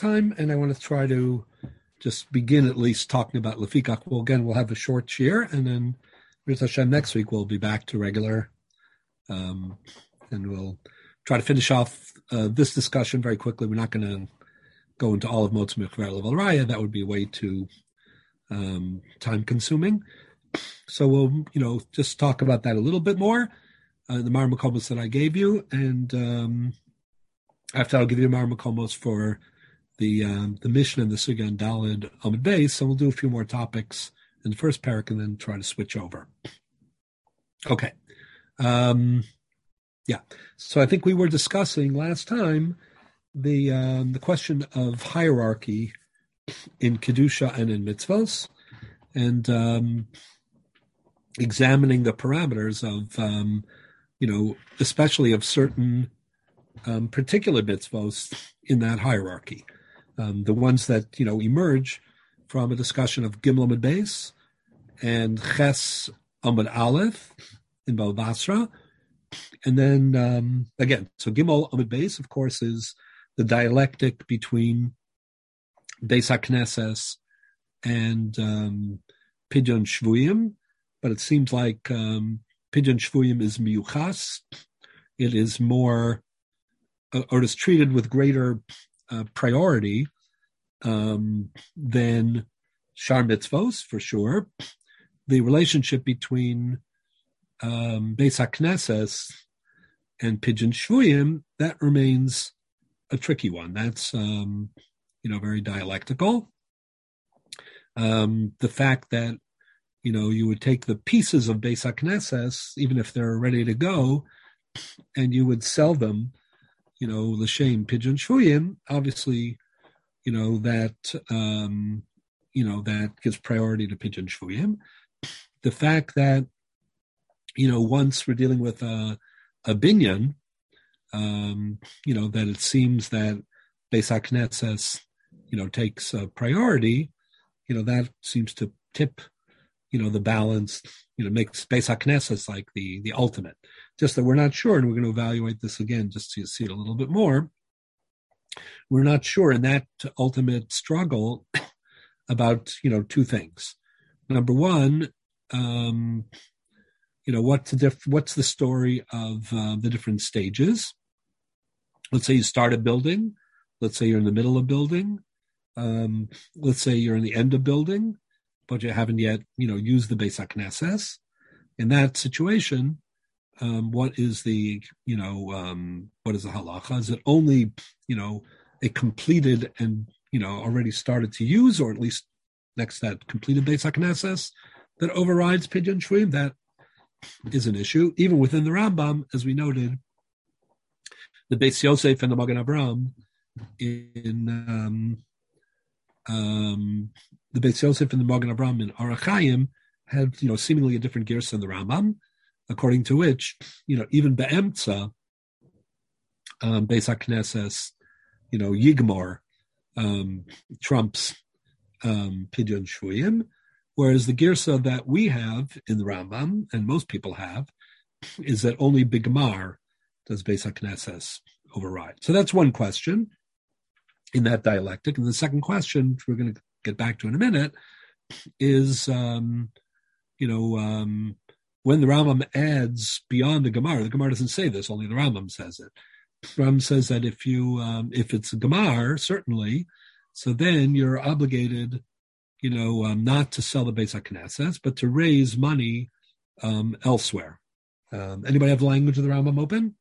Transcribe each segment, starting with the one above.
time, and I want to try to just begin at least talking about Lefikach. We'll have a short shir, and then B'ezras Hashem next week we'll be back to regular, and we'll try to finish off this discussion very quickly. We're not going to go into all of Motz Mikvar Level Raya. That would be way too time consuming. So we'll, just talk about that a little bit more. The Mar Makomos that I gave you, and after I'll give you Mar Makomos for the Mishnah and the Sugya and Daled Amud Beis, so we'll do a few more topics in the first parak and then try to switch over. Okay. So I think we were discussing last time the question of hierarchy in Kedusha and in mitzvos, and examining the parameters of, especially of certain particular mitzvos in that hierarchy. The ones that, emerge from a discussion of Gimel Amud Beis and Ches Amud Aleph in Bava Basra. And then, again, so Gimel Amud Beis, of course, is the dialectic between Beis HaKnesses and Pidyon Shvuyim, but it seems like Pidyon Shvuyim is miyuchas. It is more, or it is treated with greater priority than Shar Mitzvos, for sure. The relationship between Beis HaKnesses and Pidyon Shvuyim, that remains a tricky one. That's, very dialectical. The fact that, you would take the pieces of Beis HaKnesses, even if they're ready to go, and you would sell them, l'shem Pidyon Shvuyim, obviously, that gives priority to Pidyon Shvuyim. The fact that, once we're dealing with a binyan, that it seems that Beis HaKnesses, takes priority, that seems to tip, the balance, makes Beis HaKnesses like the ultimate. Just that we're not sure, and we're going to evaluate this again just to see it a little bit more. We're not sure in that ultimate struggle about, two things. Number one, what's the story of the different stages? Let's say you start a building. Let's say you're in the middle of building. Let's say you're in the end of building, but you haven't yet, used the Beis HaKnesses. In that situation, what is the halacha? Is it only, a completed and, already started to use, or at least next to that completed Beis HaKnesses that overrides Pidyon Shvuyim? That is an issue. Even within the Rambam, as we noted, the Beis Yosef and the Magen Avraham in the Beis Yosef and the Magen Avraham in Orach Chaim had, seemingly a different gersa than the Rambam, according to which, even be'emtza, Beis HaKnesses, Yigmor, trumps Pidyon Shvuyim, whereas the gersa that we have in the Rambam, and most people have, is that only Bigmar does Beis HaKnesses override. So that's one question in that dialectic. And the second question, which we're going to get back to in a minute, is, when the Rambam adds beyond the Gemara doesn't say this, only the Rambam says it. The Rambam says that if it's a Gemara, certainly, so then you're obligated, not to sell the Beis HaKnesses, but to raise money elsewhere. Anybody have the language of the Rambam open?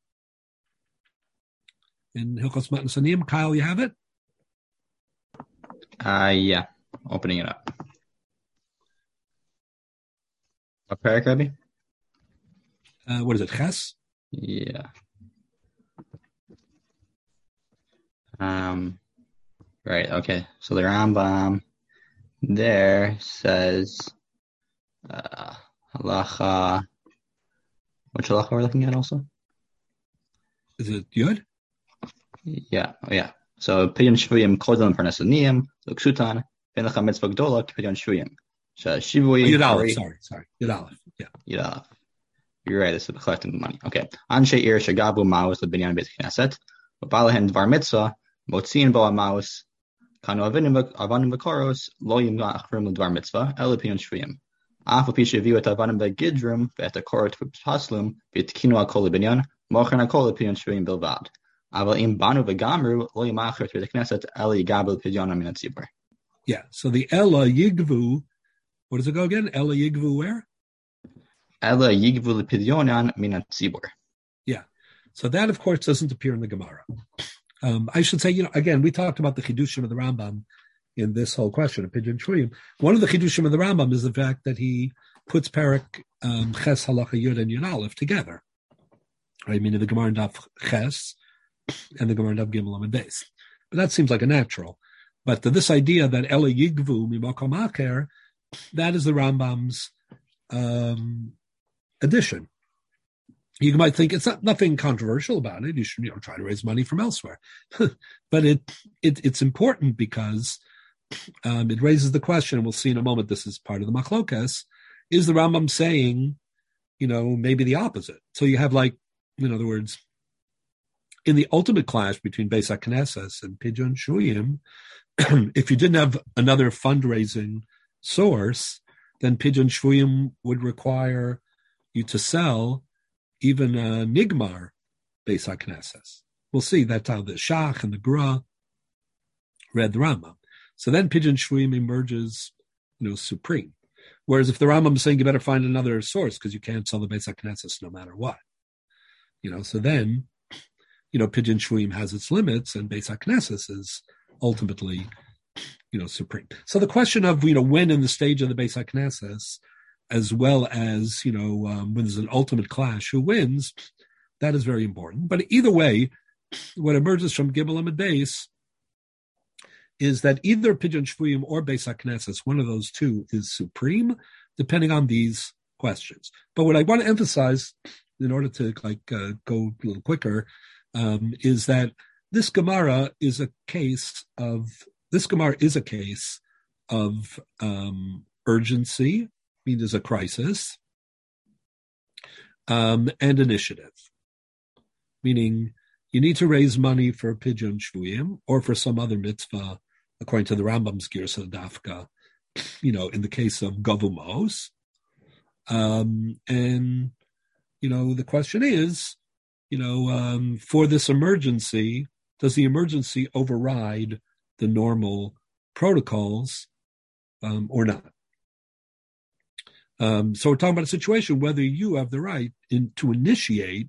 In Hilchos Matan Sanim, Kyle, you have it? Yeah, opening it up. What parak, Rabbi? What is it, Ches? Yeah. Right, okay. So the Rambam there says halacha. Which halacha we're looking at also? Is it Yud? Yeah. So Pidyon Shvuyim kodem parnasaniyim l'ksutan v'lecha mitzvah gdola Pidyon Shvuyim. Yud Aleph, sorry. Yud Aleph, yeah. Yud Aleph. You're right, it's collecting the money. Okay. Anshe ir shagabu maus lebinyan beit knesset, v'balahen dvar mitzvah, motziin bo maus, Kanu avanim v'koros lo yimachrim l'dvar mitzvah el piyun shvuyim. Af al pi sheviu et avanim v'gidrim v'et akorot v'paslum v'tkinu al kol binyan mochen al kol piyun shvuyim bilvad. Aval im banu v'gamru lo yimachrim v'et knesset el yigabel pidyon min hatzibur. Yeah, so the Ella Yigvu, what does it go again? Ella Yigvu where? Ella Yigvu l'pidyonan min hatzibur. Yeah, so that of course doesn't appear in the Gemara. I should say, again, we talked about the Chidushim of the Rambam in this whole question of Pidyon Shvuyim. One of the Chidushim of the Rambam is the fact that he puts Perek Ches Halacha Yud and Yud Aleph together. Right, meaning the Gemara and Daf Ches and the Gemara and Daf Gimel Amud Beis. But that seems like a natural. But this idea that Ela Yigvu Mimakom Acher, that is the Rambam's addition. You might think it's nothing controversial about it. You should try to raise money from elsewhere. But it's important because it raises the question, and we'll see in a moment, this is part of the Machlokas, is the Rambam saying, maybe the opposite? So you have in other words, in the ultimate clash between Beis HaKnesses and Pidyon Shvuyim, if you didn't have another fundraising source, then Pidyon Shvuyim would require you to sell even a Nigmar Beis HaKnesses. We'll see. That's how the Shach and the Gra read the Rambam. So then Pidyon Shvuyim emerges, supreme. Whereas if the Rambam is saying you better find another source because you can't sell the Beis HaKnesses no matter what, so then, Pidyon Shvuyim has its limits and Beis HaKnesses is ultimately, supreme. So the question of, when in the stage of the Beis HaKnesses, as well as, when there's an ultimate clash, who wins, that is very important. But either way, what emerges from Gimel Amud Beis is that either Pidyon Shvuyim or Beis HaKnesses, one of those two is supreme, depending on these questions. But what I want to emphasize, in order to go a little quicker, is that this Gemara is a case of urgency, means there's a crisis, and initiative, meaning you need to raise money for Pidyon Shvuyim or for some other mitzvah, according to the Rambam's Girsa Dafka, in the case of Gavumos. And, the question is, for this emergency, does the emergency override the normal protocols or not? So we're talking about a situation whether you have the right to initiate,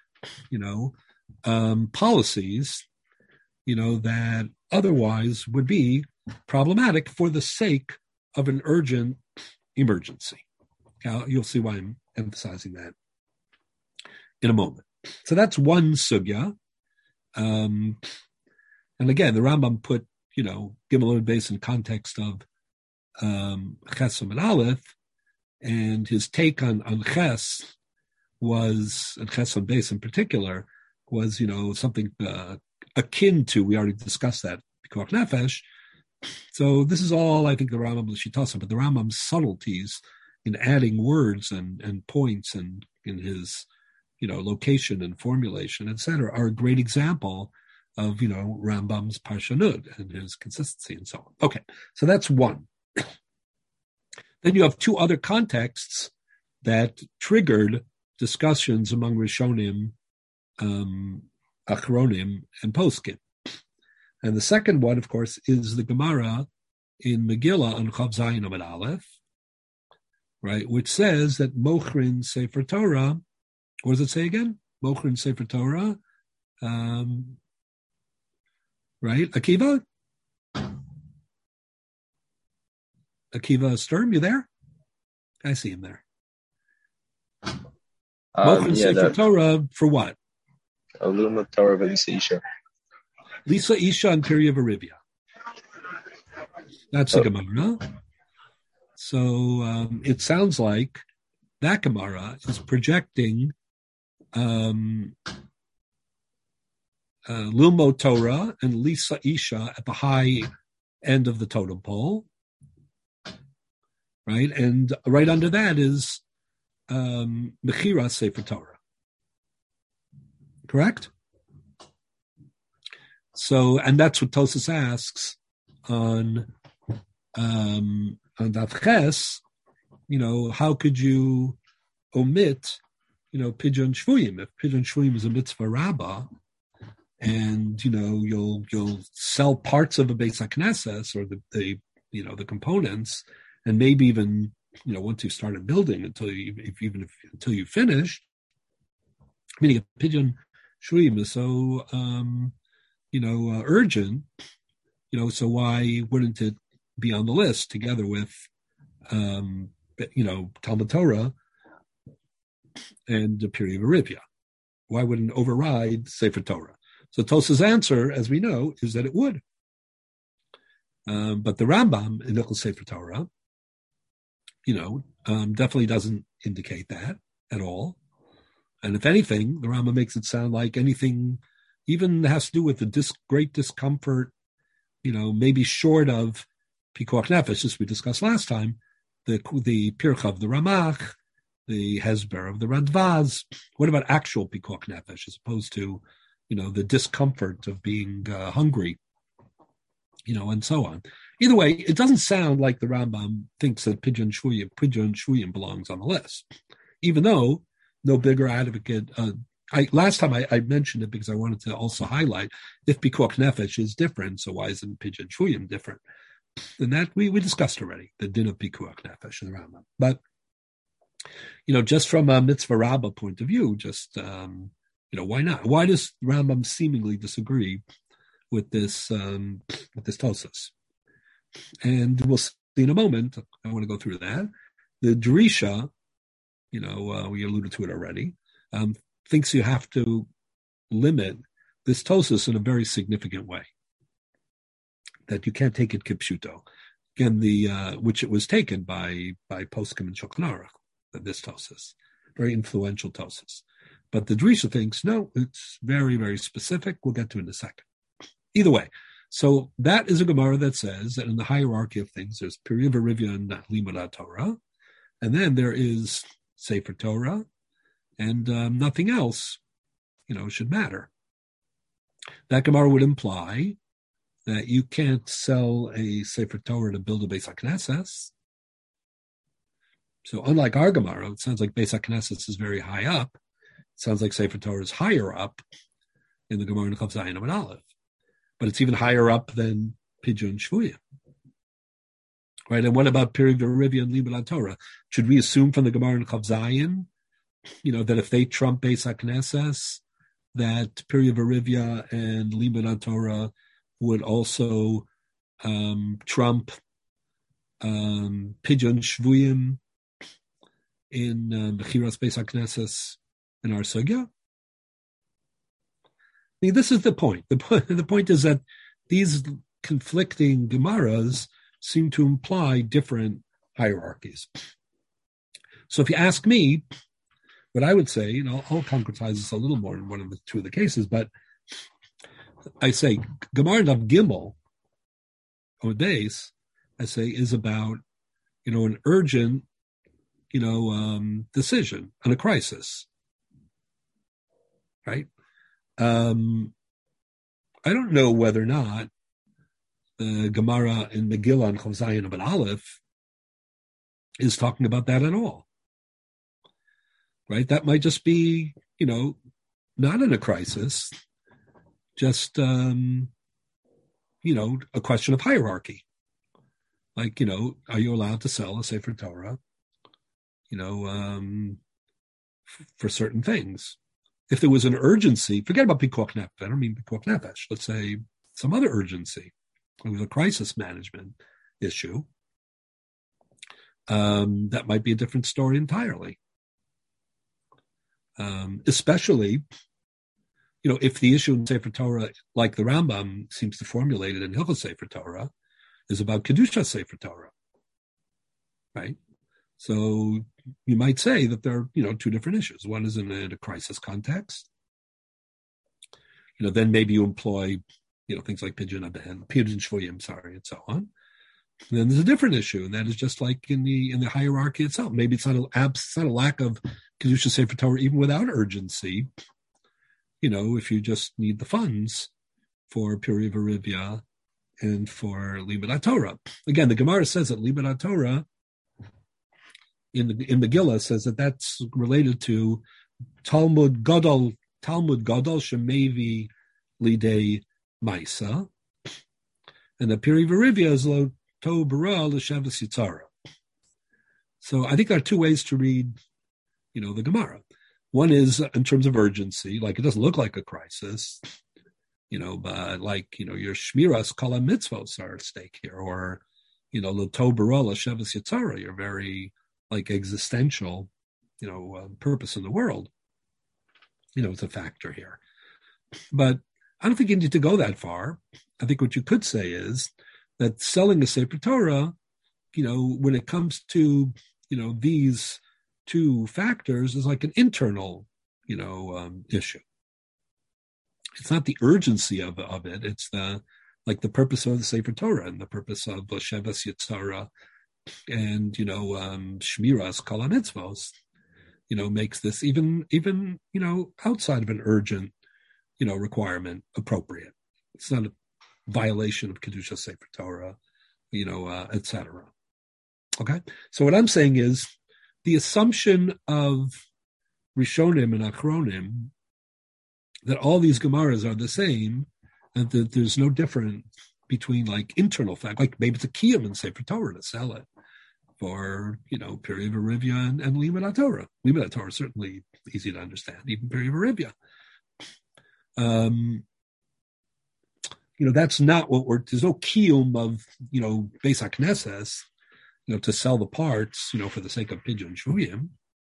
policies, that otherwise would be problematic for the sake of an urgent emergency. Now, you'll see why I'm emphasizing that in a moment. So that's one sugya. And again, the Rambam put, Gimel Amud Beis in context of Ches and Aleph, and his take on Ches was, and Ches on Beis in particular, was, something akin to, we already discussed that, Pikuach Nefesh. So this is all, I think, the Rambam L'Shitasa, but the Rambam's subtleties in adding words and points and in his, location and formulation, etc., are a great example of, Rambam's Parshanut and his consistency and so on. Okay, so that's one. Then you have two other contexts that triggered discussions among Rishonim, Achronim, and Poskim. And the second one, of course, is the Gemara in Megillah on Chav Zayin Amud Aleph, right, which says that Mochrin Sefer Torah, what does it say again? Mochrin Sefer Torah, right? Akiva Sturm, you there? I see him there. Mochrin Sefer Torah for what? Aluma Torah Lisa Isha. Lisa Isha and Pirya Varivya. That's the Gemara. So it sounds like that Gemara is projecting Lumo Torah and Lisa Isha at the high end of the totem pole, right? And right under that is Mechira Sefer Torah. Correct? So, and that's what Tosas asks, on Daf Ches, how could you omit, Pidyon Shvuyim? If Pidyon Shvuyim is a mitzvah rabbah, and you'll sell parts of a Beis HaKnesses or the components, and maybe even once you started building until you finish, meaning a Pidyon Shvuyim is so urgent, so why wouldn't it be on the list together with Talmud Torah and the period of Arivia? Why wouldn't it override Sefer Torah? So Tos's answer, as we know, is that it would. But the Rambam in Hilchos Sefer Torah, definitely doesn't indicate that at all. And if anything, the Rambam makes it sound like anything even has to do with the great discomfort, maybe short of Pikuach Nefesh, as we discussed last time, the Pircha of the Ramach, the Hezber of the Radvaz. What about actual Pikuach Nefesh as opposed to, the discomfort of being hungry, and so on. Either way, it doesn't sound like the Rambam thinks that Pidyon Shvuyim belongs on the list, even though no bigger advocate. Last time I mentioned it because I wanted to also highlight if Pikuach Nefesh is different, so why isn't Pidyon Shvuyim different? And that we discussed already, the din of Pikuach Nefesh in the Rambam. But, just from a mitzvah rabbah point of view, why not? Why does Rambam seemingly disagree with this Tosas? And we'll see in a moment. I want to go through that. The Drisha, we alluded to it already, thinks you have to limit this Tosas in a very significant way. That you can't take it kipshuto. Again, which it was taken by Poskim and Shulchan Aruch, this Tosas, very influential Tosas. But the Drisha thinks, no, it's very, very specific. We'll get to it in a second. Either way, so that is a Gemara that says that in the hierarchy of things, there's Period Arivia and Limud Torah, and then there is Sefer Torah, and nothing else, should matter. That Gemara would imply that you can't sell a Sefer Torah to build a Beis HaKnesses. So unlike our Gemara, it sounds like Beis HaKnesses is very high up. It sounds like Sefer Torah is higher up in the Gemara in Chav Zayin and Aleph. But it's even higher up than Pidyon Shvuyim. Right? And what about Period Arivia and Limud Torah? Should we assume from the Gemara in Chav Zayin, that if they trump Beis HaKnesses, that Period Arivia and Limud Torah would also trump Pidyon Shvuyim in Mechiras Beis HaKnesses in our sugya? I mean, this is the point. The point is that these conflicting Gemaras seem to imply different hierarchies. So if you ask me, what I would say, I'll concretize this a little more in one of the two of the cases, but I say Gemara Daf Gimel on base, I say, is about, an urgent, decision on a crisis, right? I don't know whether or not the Gemara in Megillah and Chav Zayin and Aleph is talking about that at all, right? That might just be, not in a crisis, just, a question of hierarchy. Like, are you allowed to sell a Sefer Torah, for certain things? If there was an urgency, forget about Pikuach Nefesh. I don't mean Pikuach Nefesh. Let's say some other urgency. It was a crisis management issue. That might be a different story entirely. Especially, if the issue in Sefer Torah, like the Rambam seems to formulate it in Hilchos Sefer Torah, is about Kedusha Sefer Torah, right? So you might say that there are, two different issues. One is in a crisis context. Then maybe you employ, things like Pidyon Shvuyim, and so on. And then there's a different issue, and that is just like in the hierarchy itself. Maybe it's not a lack of Kedusha Sefer Torah even without urgency. If you just need the funds for Period Arivia and for Limud Torah. Again, the Gemara says that Limud Torah in Megillah says that that's related to Talmud Gadol Shemevi Lidei Maisa, and the Piri Verivia is Lo To Bara L'Shavas Yitzara. So I think there are two ways to read, the Gemara. One is in terms of urgency, like it doesn't look like a crisis, but like, your Shmiras Kala Mitzvos are at stake here, or, Lo To Bara L'Shavas Yitzara, your very like existential, purpose in the world, it's a factor here. But I don't think you need to go that far. I think what you could say is that selling a Sefer Torah, when it comes to, these two factors is like an internal, issue. It's not the urgency of it. It's the purpose of the Sefer Torah and the purpose of L'Shavas Yitzara and, Shmiras Kol HaMitzvos, makes this even, outside of an urgent, requirement appropriate. It's not a violation of Kedusha Sefer Torah, etc. Okay? So what I'm saying is the assumption of Rishonim and Achronim that all these Gemaras are the same and that there's no difference between like internal fact, like maybe it's a kiyum in Sefer Torah to sell it for, Peri Verivia and Limud Torah. Limud Torah is certainly easy to understand, even Peri Verivia. That's not what there's no kiyum of, Beis HaKnesses, to sell the parts, for the sake of Pidyon Shvuyim.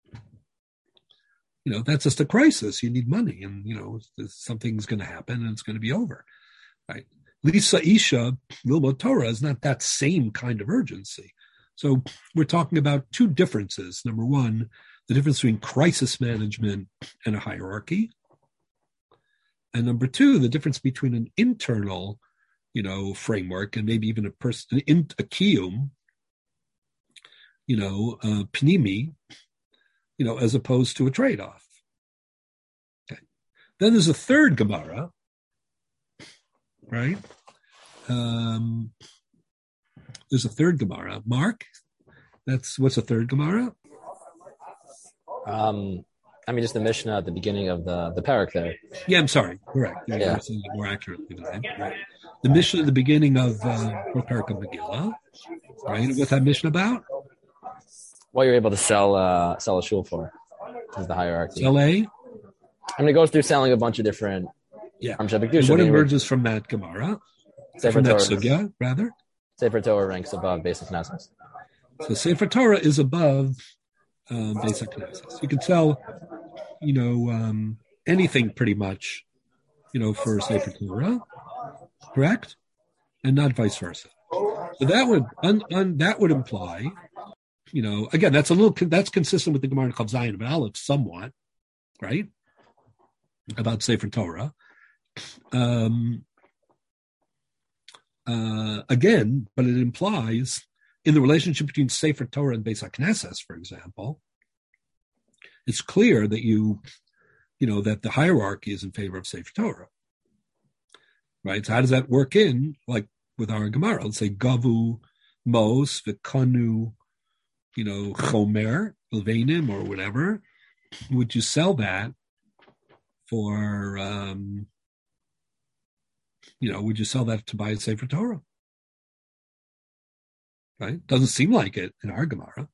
That's just a crisis. You need money and, something's going to happen and it's going to be over, right? Lisa Isha, Lilmod Torah is not that same kind of urgency. So we're talking about two differences. Number one, the difference between crisis management and a hierarchy. And number two, the difference between an internal, framework and maybe even a kiyum, pnimi, as opposed to a trade-off. Okay. Then there's a third Gemara, right? There's a third Gemara. Mark, what's a third Gemara? Just the Mishnah at the beginning of the parak there. Yeah, I'm sorry. Correct. Yeah. You're saying it more accurately than I am. Right. The Mishnah at the beginning of parak of Megillah, right? What's that Mishnah about? What you're able to sell a shul for is the hierarchy. Sell it goes through selling a bunch of different. Yeah. What emerges from that Gemara? From that sugya, rather? Sefer Torah ranks above Beis HaKnesses. So Sefer Torah is above Beis HaKnesses. You can sell, anything pretty much, for Sefer Torah, correct? And not vice versa. So that would imply, again, that's consistent with the Gemara in Chav Zayin of Aleph somewhat, right? About Sefer Torah. Again, but it implies in the relationship between Sefer Torah and Beis HaKnesses, for example, it's clear that that the hierarchy is in favor of Sefer Torah, right? So how does that work in, like with our Gemara? Let's say Gavu, Mos, V'kanu, Chomer, Levanim, or whatever. Would you sell that for, would you sell that to buy a Sefer Torah? Right? Doesn't seem like it in our Gemara.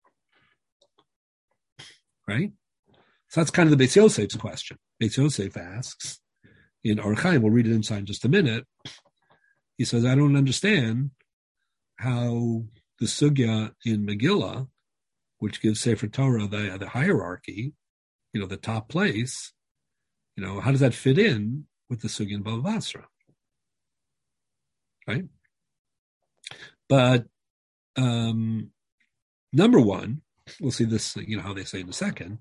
Right? So that's kind of the Beis Yosef's question. Beis Yosef asks in Orach Chaim, we'll read it inside in just a minute. He says, I don't understand how the sugya in Megillah, which gives Sefer Torah the hierarchy, the top place, how does that fit in with the sugya in Bava Basra? Right? But number one, we'll see this, how they say in a second.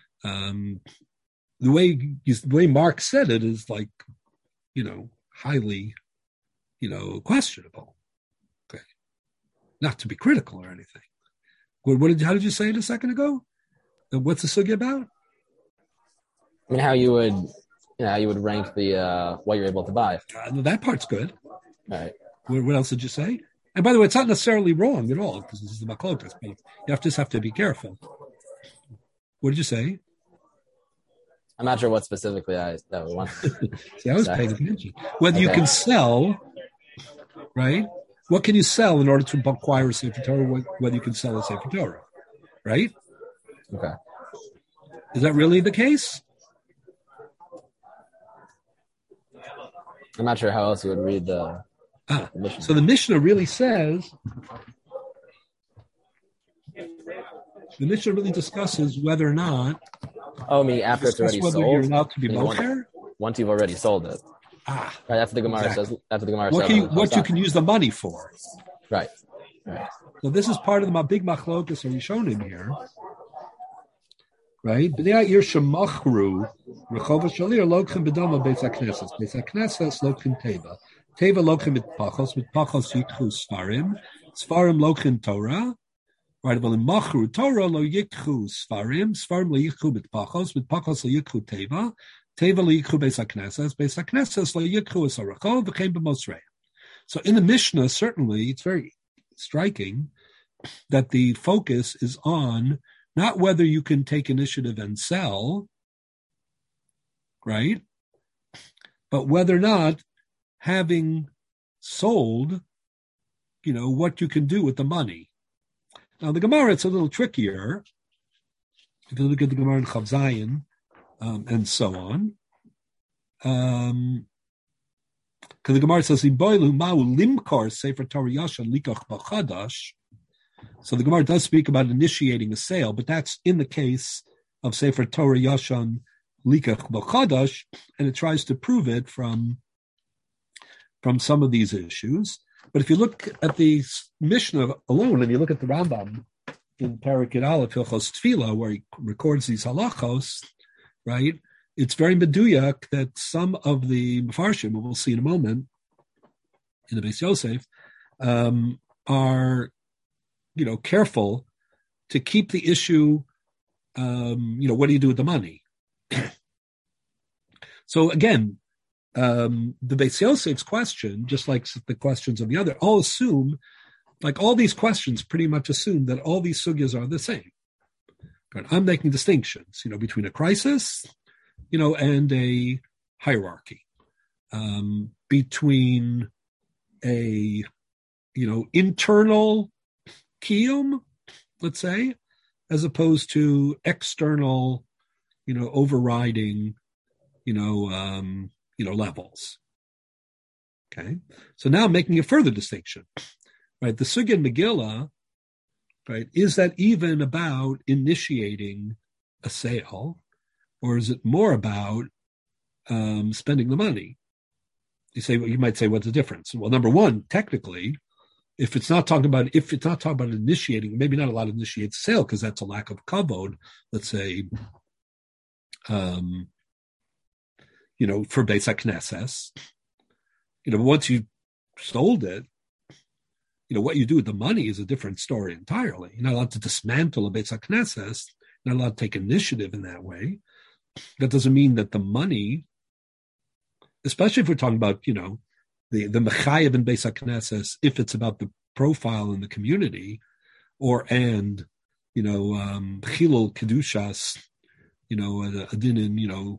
The way Mark said it is like, highly, questionable. Okay, not to be critical or anything. How did you say it a second ago? What's the sugya about? How you would rank the what you're able to buy. That part's good. Right. What else did you say? And by the way, it's not necessarily wrong at all because this is the machlokas, but you just have to be careful. What did you say? I'm not sure what specifically that we want. See, I was paying attention. Whether you can sell, right? What can you sell in order to acquire a Sefer Torah? Whether you can sell a Sefer Torah, right? Okay. Is that really the case? I'm not sure how else you would read the Mishnah. So the Mishnah really says, the Mishnah really discusses whether or not. Oh, me after it's already whether sold. You're allowed to be mocher. Once you've already sold it. Right, after the Gemara says. After the Gemara what says. What you can use the money for. Right. So this is part of the big machlokas that we shown in here. Right? B'nei Yir shemachru rechova shalir lokchem b'dama beis hakneses. Beis hakneses lokchem teva. Teva lokchem mitpachos yikchu svarim. Svarim lokchem Torah. Right? Well, in machru Torah lo yikchu svarim. Svarim lo yikchu mitpachos lo yikchu teva. Teva lo yikchu beis hakneses lo yikchu esarachol v'chein b'mosrei. So in the Mishnah, certainly, it's very striking that the focus is on not whether you can take initiative and sell, right? But whether or not having sold, what you can do with the money. Now, the Gemara, it's a little trickier. If you look at the Gemara in Chav Zayin, and so on. Because the Gemara says, limkar sefer Torah yashan likach b'chadash. So the Gemara does speak about initiating a sale, but that's in the case of Sefer Torah Yashan Likach B'Chadash, and it tries to prove it from some of these issues. But if you look at the Mishnah alone, and you look at the Rambam in Perek Yud Aleph Hilchos Tefillah, where he records these halachos, right? It's very meduyak that some of the Mefarshim, we'll see in a moment, in the Beis Yosef, are careful to keep the issue, what do you do with the money? So again, the Beis Yosef's question, just like the questions of the other, all assume, like all these questions pretty much assume that all these sugyas are the same. But I'm making distinctions, between a crisis, and a hierarchy, between a, internal kiyum, let's say, as opposed to external, overriding, levels. Okay. So now making a further distinction, right? The Sugya in Megillah, right? Is that even about initiating a sale, or is it more about spending the money? You might say, what's the difference? Well, number one, technically, if it's not talking about initiating, maybe not allowed to initiate sale because that's a lack of kavod, let's say, for Beis HaKnesses, once you sold it, what you do with the money is a different story entirely. You're not allowed to dismantle a Beis HaKnesses, you're not allowed to take initiative in that way. That doesn't mean that the money, especially if we're talking about, the mechayev in Beis HaKnesses, if it's about the profile in the community, chilul kedushas, adinin,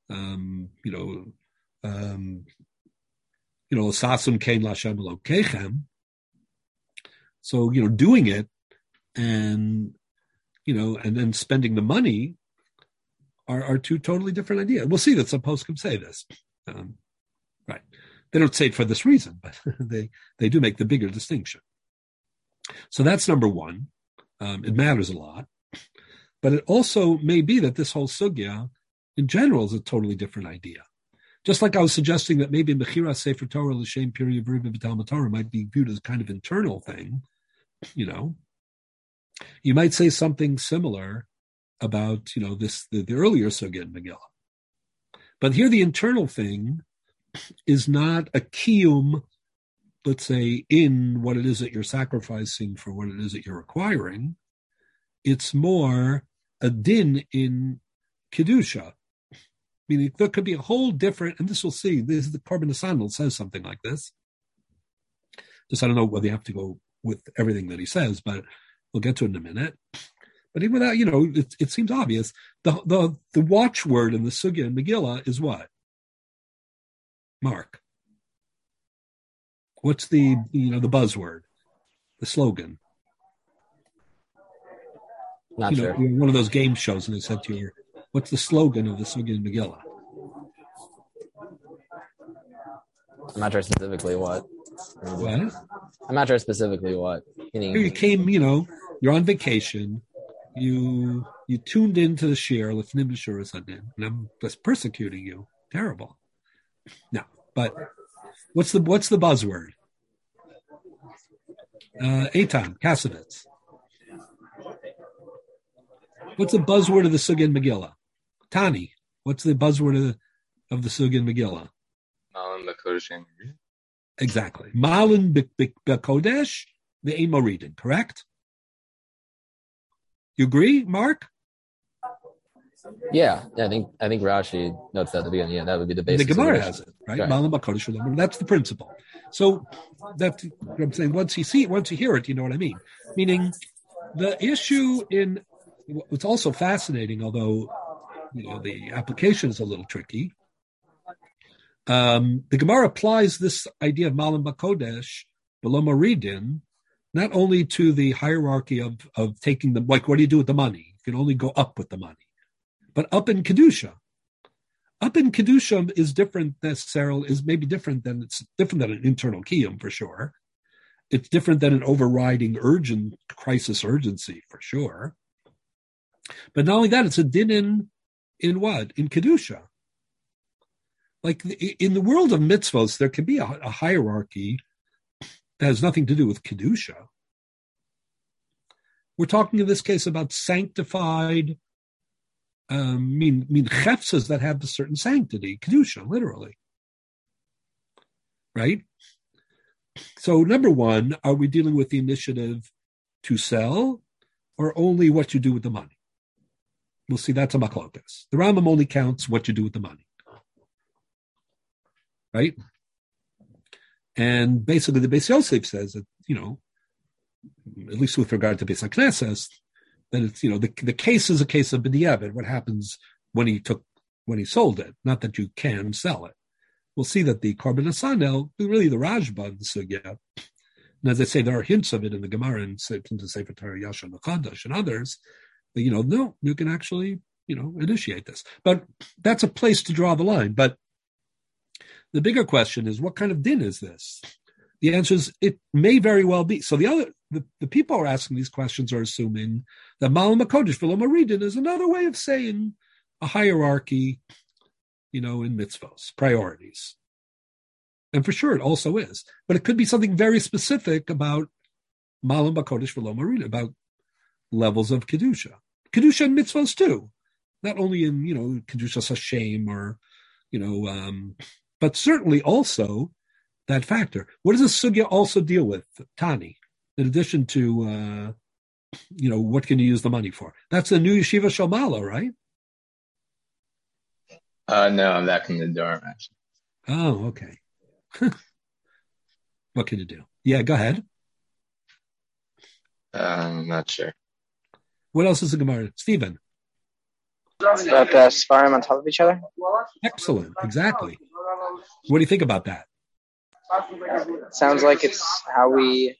sasun kein lashem elokechem. So doing it, and and then spending the money are two totally different ideas. We'll see that some poskim say this. Right. They don't say it for this reason, but they do make the bigger distinction. So that's number one. It matters a lot. But it also may be that this whole sugya, in general, is a totally different idea. Just like I was suggesting that maybe Mechira Sefer Torah L'Shem Piri V'Riba V'Talmud Torah might be viewed as kind of internal thing, You might say something similar about, the earlier sugya in Megillah. But here the internal thing is not a kiyum, let's say, in what it is that you're sacrificing for what it is that you're acquiring. It's more a din in Kedusha. Meaning there could be a whole different, and this we'll see, this is the Korban Nesanel says something like this. Just I don't know whether you have to go with everything that he says, but we'll get to it in a minute. But even without, it seems obvious. The watchword in the Sugya and Megillah is what? Mark. What's the buzzword, the slogan? Not sure. You're one of those game shows, and they said to you, "What's the slogan of the Sugya and Megillah?" I'm not sure specifically what. What? I'm not sure specifically what. Here you came, you're on vacation. You tuned into the shir, Lifnim B'Shur Sadin, and I'm just persecuting you. Terrible. No, but what's the buzzword? Eitan Kasovitz. What's the buzzword of the Sugya and Megillah? Tani. What's the buzzword of the Sugya and Megillah? Malin B'Kodesh. Exactly. Malin B'Kodesh the Amoridin, correct? You agree, Mark? Yeah, I think Rashi notes that at the beginning. Yeah, that would be the basis. The Gemara has it, right? Malin B'Kodesh. That's the principle. So that's what I'm saying. Once you hear it, you know what I mean. Meaning, the issue in what's also fascinating, although the application is a little tricky. The Gemara applies this idea of Malin B'Kodesh, below Maridin, not only to the hierarchy of taking the, like, what do you do with the money? You can only go up with the money. But up in Kedusha. Up in Kedusha is different necessarily, it's different than an internal kiyum for sure. It's different than an overriding crisis urgency for sure. But not only that, it's a din in what? In Kedusha. Like in the world of mitzvos, there can be a hierarchy that has nothing to do with Kedusha. We're talking in this case about sanctified, chefsas that have a certain sanctity, Kedusha, literally. Right? So number one, are we dealing with the initiative to sell or only what you do with the money? We'll see that's a machlokas. The Rambam only counts what you do with the money. Right? And basically the Beis Yosef says that, at least with regard to Beis HaKnesses, that it's, the case is a case of b'diavad, what happens when he sold it, not that you can sell it. We'll see that the Korban Hasanel, really the Rashba in the Sugya, and as I say, there are hints of it in the Gemara and the Sefer Torah Yashan Chadash and others, that, no, you can actually, initiate this. But that's a place to draw the line. But the bigger question is, what kind of din is this? The answer is, it may very well be. So the people who are asking these questions are assuming that Malin B'Kodesh V'lo Maridin is another way of saying a hierarchy, in mitzvos, priorities. And for sure it also is. But it could be something very specific about Malin B'Kodesh V'lo Maridin, about levels of Kedusha. Kedusha and mitzvos too. Not only in, Kedusha Hashem or, but certainly also that factor. What does the Sugya also deal with, Tani, in addition to, what can you use the money for? That's the new Yeshiva Shalmala, right? No, I'm back in the dorm, actually. Oh, okay. What can you do? Yeah, go ahead. I'm not sure. What else is the Gemara? Stephen. About Sfarim on top of each other? Excellent, exactly. What do you think about that? Sounds like it's how we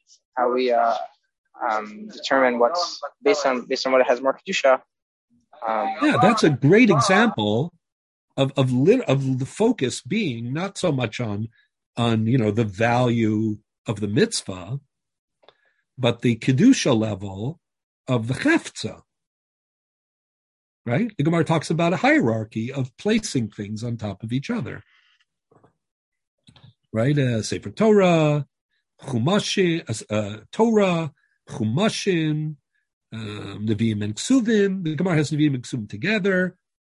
determine what's based on what it has more kedusha. Yeah, that's a great example of the focus being not so much on the value of the mitzvah, but the kedusha level of the chefza. Right? The Gemara talks about a hierarchy of placing things on top of each other. Right? Sefer Torah, Chumashim, Torah, Chumashim, Nevi'im and Ksuvim. The Gemara has Nevi'im and Ksuvim together.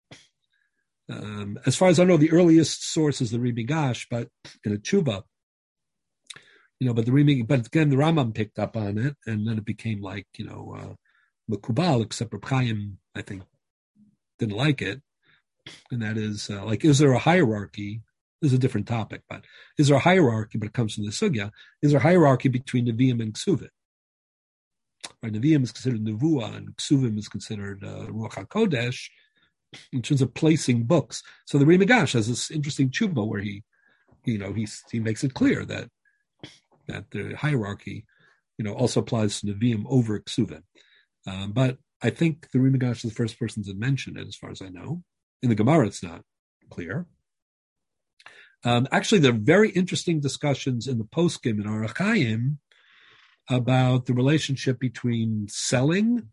As far as I know, the earliest source is the Rebbe Gash, but in a tshuva, but again, the Rambam picked up on it, and then it became like, Mekubal, except Reb Chaim, I think, didn't like it. And that is, is there a hierarchy? this is a different topic, but is there a hierarchy, but it comes from the sugya, is there a hierarchy between Nevi'im and Ksuvim? Right, Nevi'im is considered Nevuah, and Ksuvim is considered Ruach HaKodesh, in terms of placing books. So the Ri Migash has this interesting tshuva where he makes it clear that the hierarchy, also applies to Nevi'im over Ksuvim. But I think the Ri Migash is the first person to mention it, as far as I know. In the Gemara, it's not clear. Actually, there are very interesting discussions in the Poskim and Orach Chaim about the relationship between selling,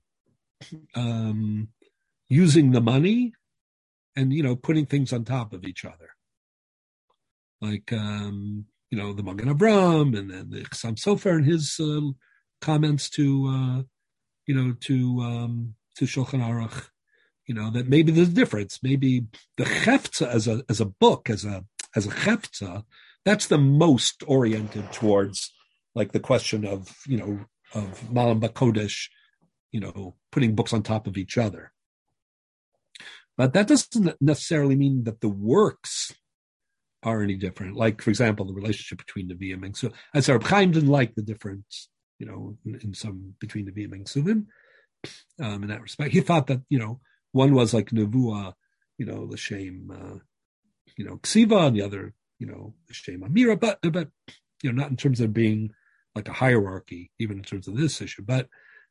using the money, and putting things on top of each other, like the Magen Avraham, and then the Chassam Sofer and his comments to Shulchan Aruch. That maybe there's a difference. Maybe the Hefza as a book, as a Hefza, that's the most oriented towards like the question of Malam Bakodesh, putting books on top of each other. But that doesn't necessarily mean that the works are any different. Like, for example, the relationship between Nevi'im and Ksuvim. As Reb Chaim didn't like the difference, in some between Nevi'im and Ksuvim. In that respect, he thought that one was like Nevuah, l'shem, Ksiva, and the other, l'shem Amira, but not in terms of being like a hierarchy, even in terms of this issue. But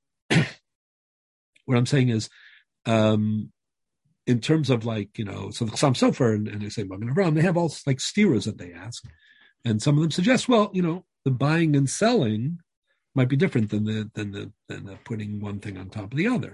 what I'm saying is, in terms of so the Chassam Sofer and they say Magen Avraham, they have all like steeras that they ask, and some of them suggest, the buying and selling might be different than the putting one thing on top of the other.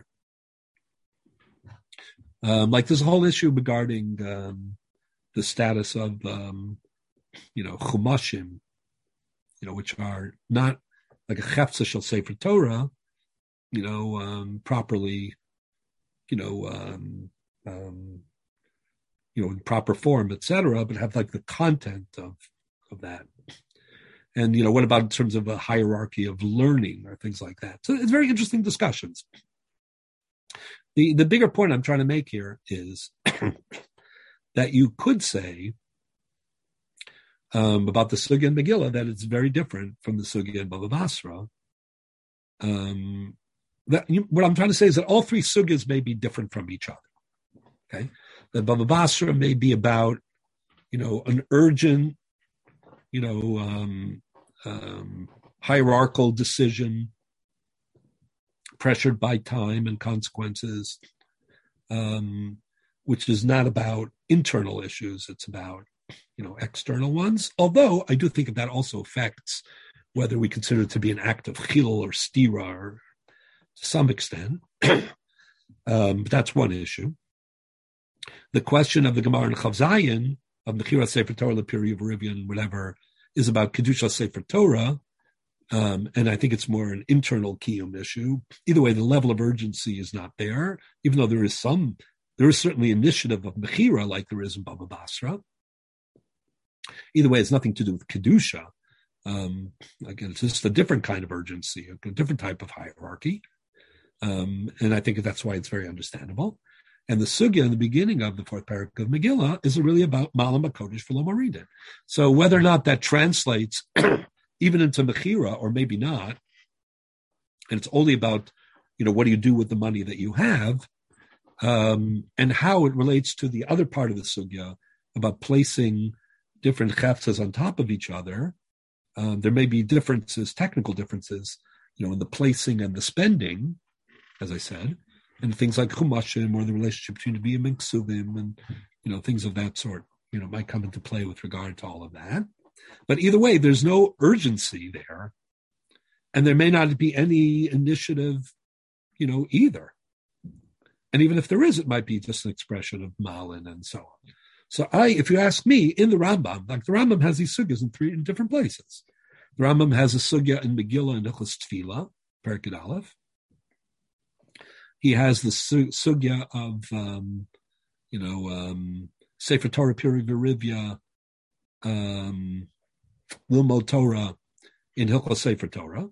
Like there's a whole issue regarding the status of chumashim, which are not like a chefza shall say for Torah, properly, in proper form, etc., but have like the content of that. And, what about in terms of a hierarchy of learning or things like that? So it's very interesting discussions. The bigger point I'm trying to make here is that you could say about the Sugya and Megillah that it's very different from the Sugya and Bava Basra. What I'm trying to say is that all three Sugyas may be different from each other. Okay, the Bava Basra may be about, an urgent, hierarchical decision, pressured by time and consequences, which is not about internal issues. It's about, external ones. Although I do think that also affects whether we consider it to be an act of chilul or stira, or to some extent. But that's one issue. The question of the Gemara and Chav Zayin of Mechiras Sefer Torah L'Piri V'Rivyan, whatever, is about Kedusha Sefer Torah. And I think it's more an internal kiyum issue. Either way, the level of urgency is not there, even though there is certainly initiative of Mechira like there is in Bava Basra. Either way, it's nothing to do with Kedusha. Again, it's just a different kind of urgency, a different type of hierarchy. And I think that's why it's very understandable. And the sugya in the beginning of the fourth paragraph of Megillah is really about Malam HaKodesh V'lo Maridin. So whether or not that translates even into Mechira, or maybe not, and it's only about, what do you do with the money that you have, and how it relates to the other part of the sugya about placing different chefzas on top of each other. There may be differences, technical differences, in the placing and the spending, as I said, and things like chumashim, or the relationship between Nevi'im and Ksuvim, and, things of that sort, might come into play with regard to all of that. But either way, there's no urgency there, and there may not be any initiative, either. And even if there is, it might be just an expression of malin and so on. So if you ask me, in the Rambam, like the Rambam has these sugyas in different places. The Rambam has a sugya in Megillah and Hilchos Tefillah, Perek Yud Aleph. He has the sugya of, Sefer Torah Piri V'Rivya, Lilmod Torah in Hilchos Sefer Torah.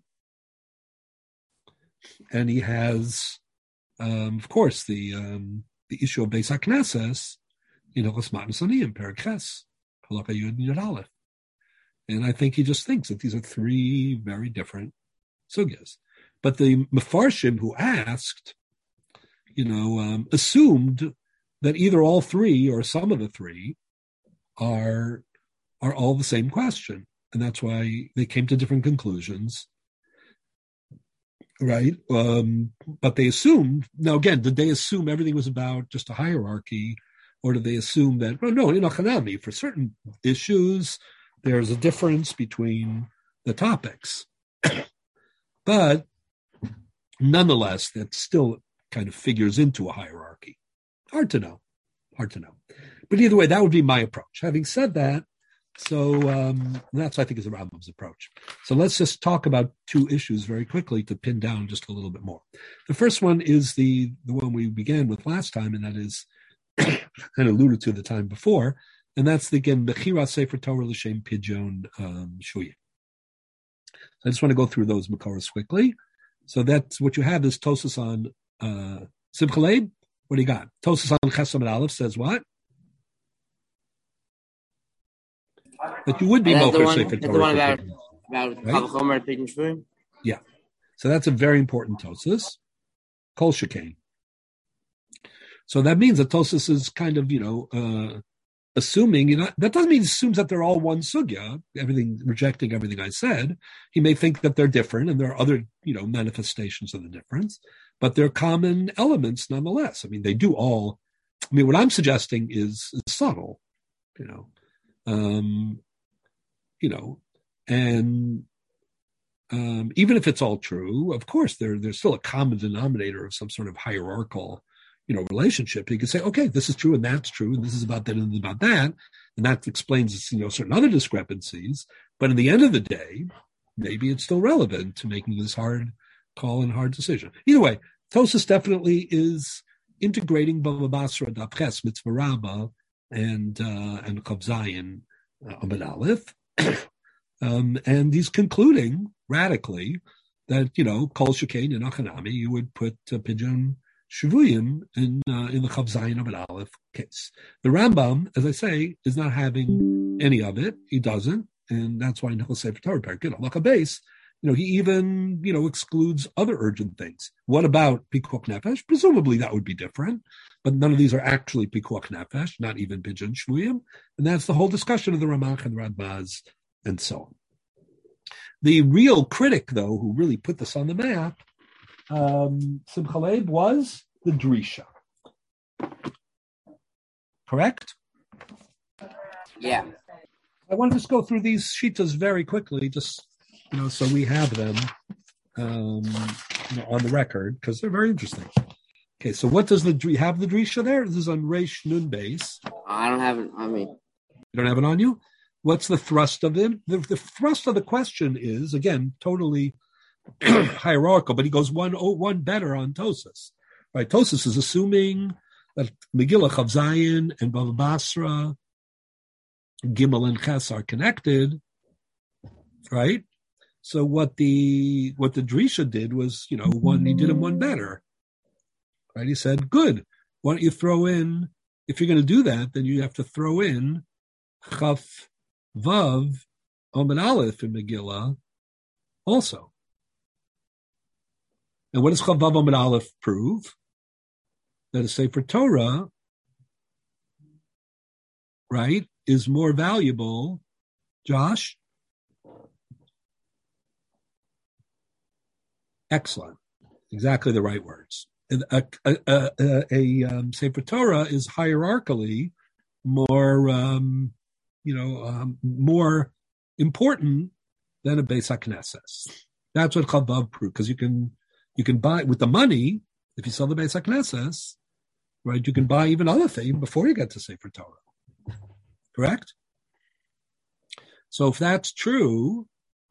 And he has, of course, the issue of Beis HaKnesses in Hilchos Matnas Aniyim, Perek Ches, Halacha Yud and Yud Aleph. And I think he just thinks that these are three very different sugyas. But the Mefarshim who asked, assumed that either all three or some of the three are all the same question. And that's why they came to different conclusions. Right? But they assumed, now again, did they assume everything was about just a hierarchy? Or did they assume that, no, in Achanami, for certain issues, there's a difference between the topics. But nonetheless, that still kind of figures into a hierarchy. Hard to know. But either way, that would be my approach. Having said that, so that's, I think, is the Rambam's approach. So let's just talk about two issues very quickly to pin down just a little bit more. The first one is the one we began with last time, and that is kind of alluded to the time before, and that's again Bechira Sefer Torah L'Shem Pidyon Shuyim. I just want to go through those Makoros quickly. So that's what you have is Tosas on Simcha Leib. What do you got? Tosas on Chesam Aleph says what? That you would be Mocher Sefer Torah. The one about Kavachomer and Pidyon Shuyim? Yeah. So that's a very important Tosas. Kol Shekain. So that means that Tosas is kind of, assuming, that doesn't mean he assumes that they're all one sugya, rejecting everything I said. He may think that they're different and there are other, manifestations of the difference, but they're common elements nonetheless. I mean, they do all, what I'm suggesting is subtle, and even if it's all true, of course, there's still a common denominator of some sort of hierarchical relationship. You could say, okay, this is true and that's true, and this is about that and this is about that, and that explains, certain other discrepancies. But in the end of the day, maybe it's still relevant to making this hard call and hard decision. Either way, Tosas definitely is integrating Bava Basra, Dapches, Mitzvah Rabbah, and Chav Zayin, Amud Aleph, and he's concluding radically that Kol Shekain and Achanami, you would put Pidyon Shvuyim in the Chav Zayin Amud Aleph case. The Rambam, as I say, is not having any of it. He doesn't, and that's why in Hilchos Sefer Torah Perek Halacha Beis, he even excludes other urgent things. What about Pikuach Nefesh? Presumably that would be different, but none of these are actually Pikuach Nefesh, not even Pidyon Shvuyim, and that's the whole discussion of the Ramach and Radbaz and so on. The real critic, though, who really put this on the map, Simcha Leib, was the Drisha. Correct? Yeah. I want to just go through these shitas very quickly, just so we have them on the record, because they're very interesting. Okay, so what does you have the Drisha there? This is on Reish Nun Beis. I don't have it on me. You don't have it on you? What's the thrust of it? The thrust of the question is, again, totally hierarchical, but he goes one better on Tosas. Right? Tosas is assuming that Megillah, Chav Zayin, and Bava Basra, Gimel and Ches are connected, right? So what the Drisha did was, he did him one better, right? He said, good. Why don't you throw in, if you're going to do that, then you have to throw in Chaf Vav Amud Aleph in Megillah also. And what does Chaf Vav Amud Aleph prove? That a Sefer Torah, right, is more valuable, Josh? Excellent. Exactly the right words. A Sefer Torah is hierarchically more, more important than a Beis HaKnesses. That's what Chavav proved, because you can buy with the money. If you sell the Beis HaKnesses, right, you can buy even other things before you get to Sefer Torah. Correct? So if that's true,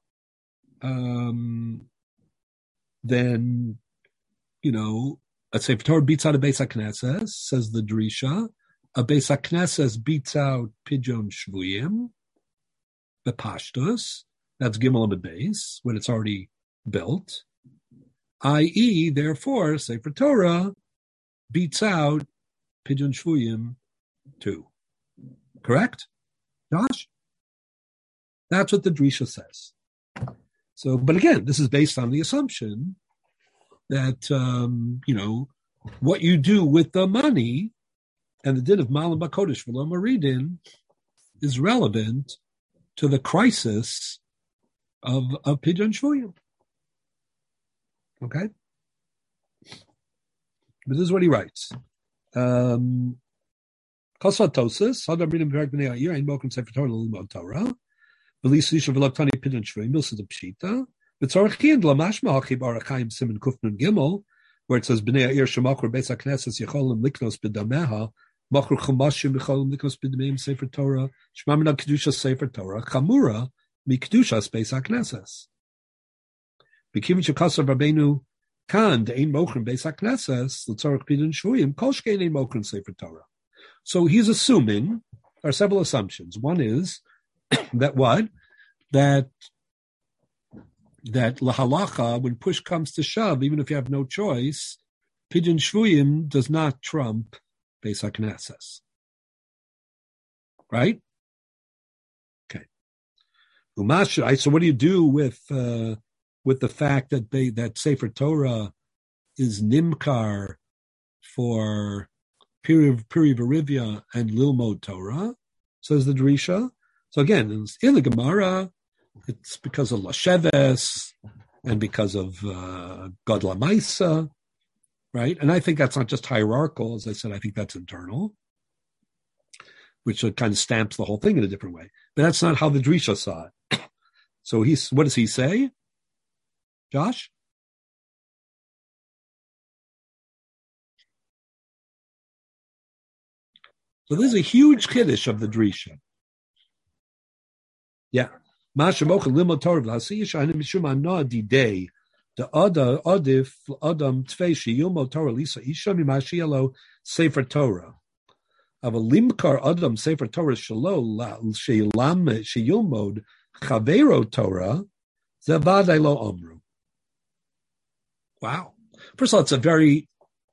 then, a Sefer Torah beats out a Beis HaKnesses, says the Drisha. A Beis HaKnesses beats out Pidyon Shvuyim, Bepashtus. That's Gimel Amud Beis, when it's already built. I.e., therefore, Sefer Torah beats out Pidyon Shvuyim too. Correct? Josh? That's what the Drisha says. So, but again, this is based on the assumption that, what you do with the money and the din of Malam Bakodesh V'lo Maridin is relevant to the crisis of Pidyon Shvuyim. Okay? But this is what he writes. Kosatosis, Hadar Minim Perak B'nei Ha'ir, Ein Mokum Sefer Torah L'Limod Torah, V'lis Yisha V'Laktani Pidyon Shvuyim, Milsa de Pshita, V'tzorach Kiyan L'mashma Hachib Arachayim Simen Kufnun Gimel, where it says B'nei Ha'ir Shemachor Beis HaKnesses Yecholim Liknos B'dameha, Machor Chumashim Yecholim Liknos B'dameim Sefer Torah, Shmamin Kedusha Sefer Torah, Chamura Mikdusha Beis HaKnesses. B'kivin Shekasav Rabbeinu Kan De'ein Mochrim Beis HaKnesses L'tzorach Pidyon Shvuyim Kol Shkein Ein Mochrim Sefer Torah. So he's assuming, there are several assumptions. One is that what? That lahalacha, when push comes to shove, even if you have no choice, Pidyon Shvuyim does not trump Beis HaKnesses. Right? Okay. So what do you do with the fact that that Sefer Torah is nimkar for Piri Verivia and Lilmod Torah, says the Drisha. So again, in the Gemara, it's because of Lasheves and because of Godla Maisa, right? And I think that's not just hierarchical. As I said, I think that's internal, which kind of stamps the whole thing in a different way. But that's not how the Drisha saw it. So what does he say? Josh? So this is a huge kiddush of the Drisha. Yeah. Masha mocha limod Torah v'hasiyah shayim mishum anah didei the adif adam tvei sheyilmod Torah lisa isha mimashiyalo sefer Torah. Of a limkar adam sefer Torah shelo sheyilmod chavero Torah zevadai lo omru. Wow. First of all, it's a very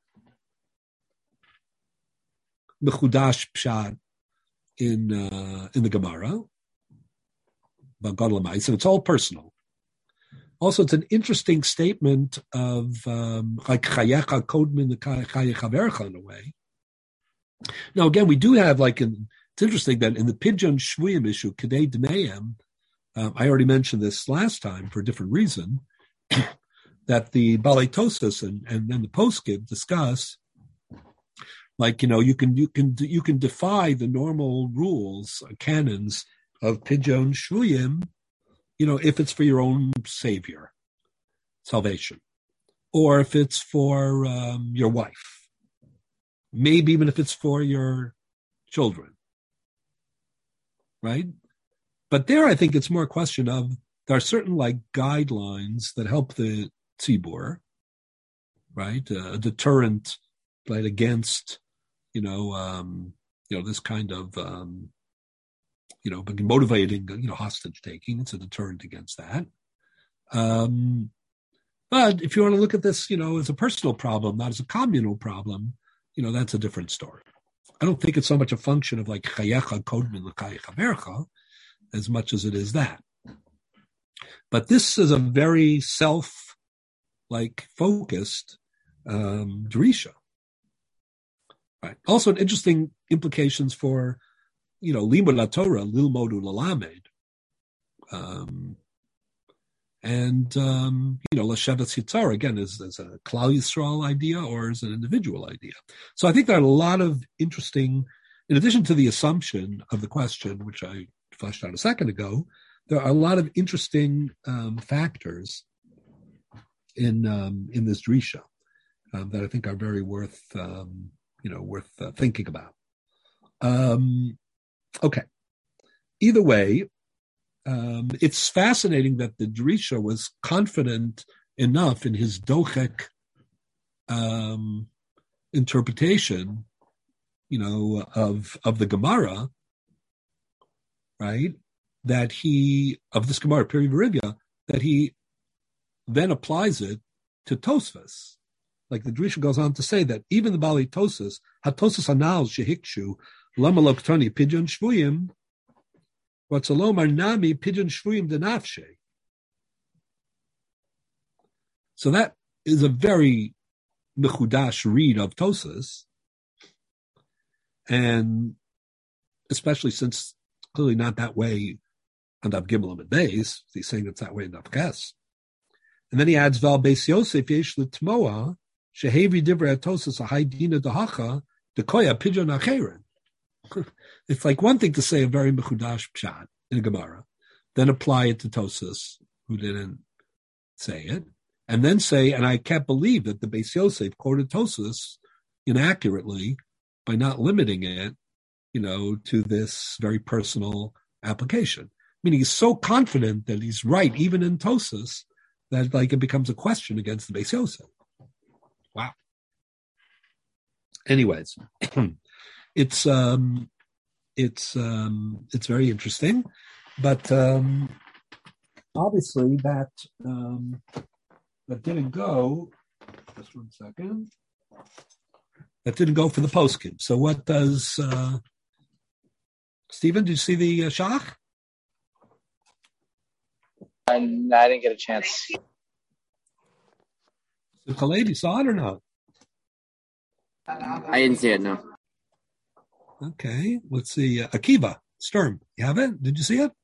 mechudash pshat in the Gemara. And it's all personal. Also, it's an interesting statement of like chayecha kodmin chayechavercha in a way. Now, again, we do have it's interesting that in the Pidyon Shvuyim issue, Kedei Dmeim, I already mentioned this last time for a different reason, that the Balei Tosas and then the Poskim discuss, you can defy the normal rules, canons of Pidyon Shvuyim, if it's for your own savior, salvation, or if it's for your wife, maybe even if it's for your children, right? But there, I think it's more a question of there are certain guidelines that help the tzibur, right? A deterrent, right, against this kind of motivating hostage taking. It's a deterrent against that. But if you want to look at this, as a personal problem, not as a communal problem, that's a different story. I don't think it's so much a function of chayecha kodmin l'chayecha vercha as much as it is that. But this is a very focused Drisha. Right. Also, interesting implications for, limud laTorah, lilmodu lalamed, lashevet hitzar, again, as a Klal Yisrael idea or as an individual idea. So I think there are a lot of interesting, in addition to the assumption of the question, which I fleshed out a second ago, there are a lot of interesting factors in this Drisha that I think are very worth thinking about. Okay. Either way, it's fascinating that the Drisha was confident enough in his dochek interpretation, of the Gemara, right? That of this Gemara, Peri Verivia, that he then applies it to Tosfos. Like the Drisha goes on to say that even the Balei Tosas, HaTosas Hanal Shehikshu, Lama Loktani Pidyon Shvuyim, What's alomar nami pigeon shvuyim denafshe. So that is a very mechudash read of Tosas, and especially since clearly not that way on Daf Gimel and Beis, he's saying it's that way in Daf Ches. And then he adds Val Beis Yosef yesh l'tmoa shehevi divrei Tosas ahai dina dahacha dekoya pigeon acheren. It's like one thing to say a very mechudash pshat in a Gemara, then apply it to Tosas who didn't say it. And then say, and I can't believe that the Beis Yosef quoted Tosas inaccurately by not limiting it, to this very personal application. Meaning he's so confident that he's right, even in Tosas, that it becomes a question against the Beis Yosef. Wow. Anyways, it's very interesting, but obviously that didn't go. Just 1 second. That didn't go for the poskim. So what does Stephen? Did you see the shach? I didn't get a chance. The Khaled, you saw it or not? I didn't see it, no. Okay, let's see. Akiva Sturm, you have it? Did you see it?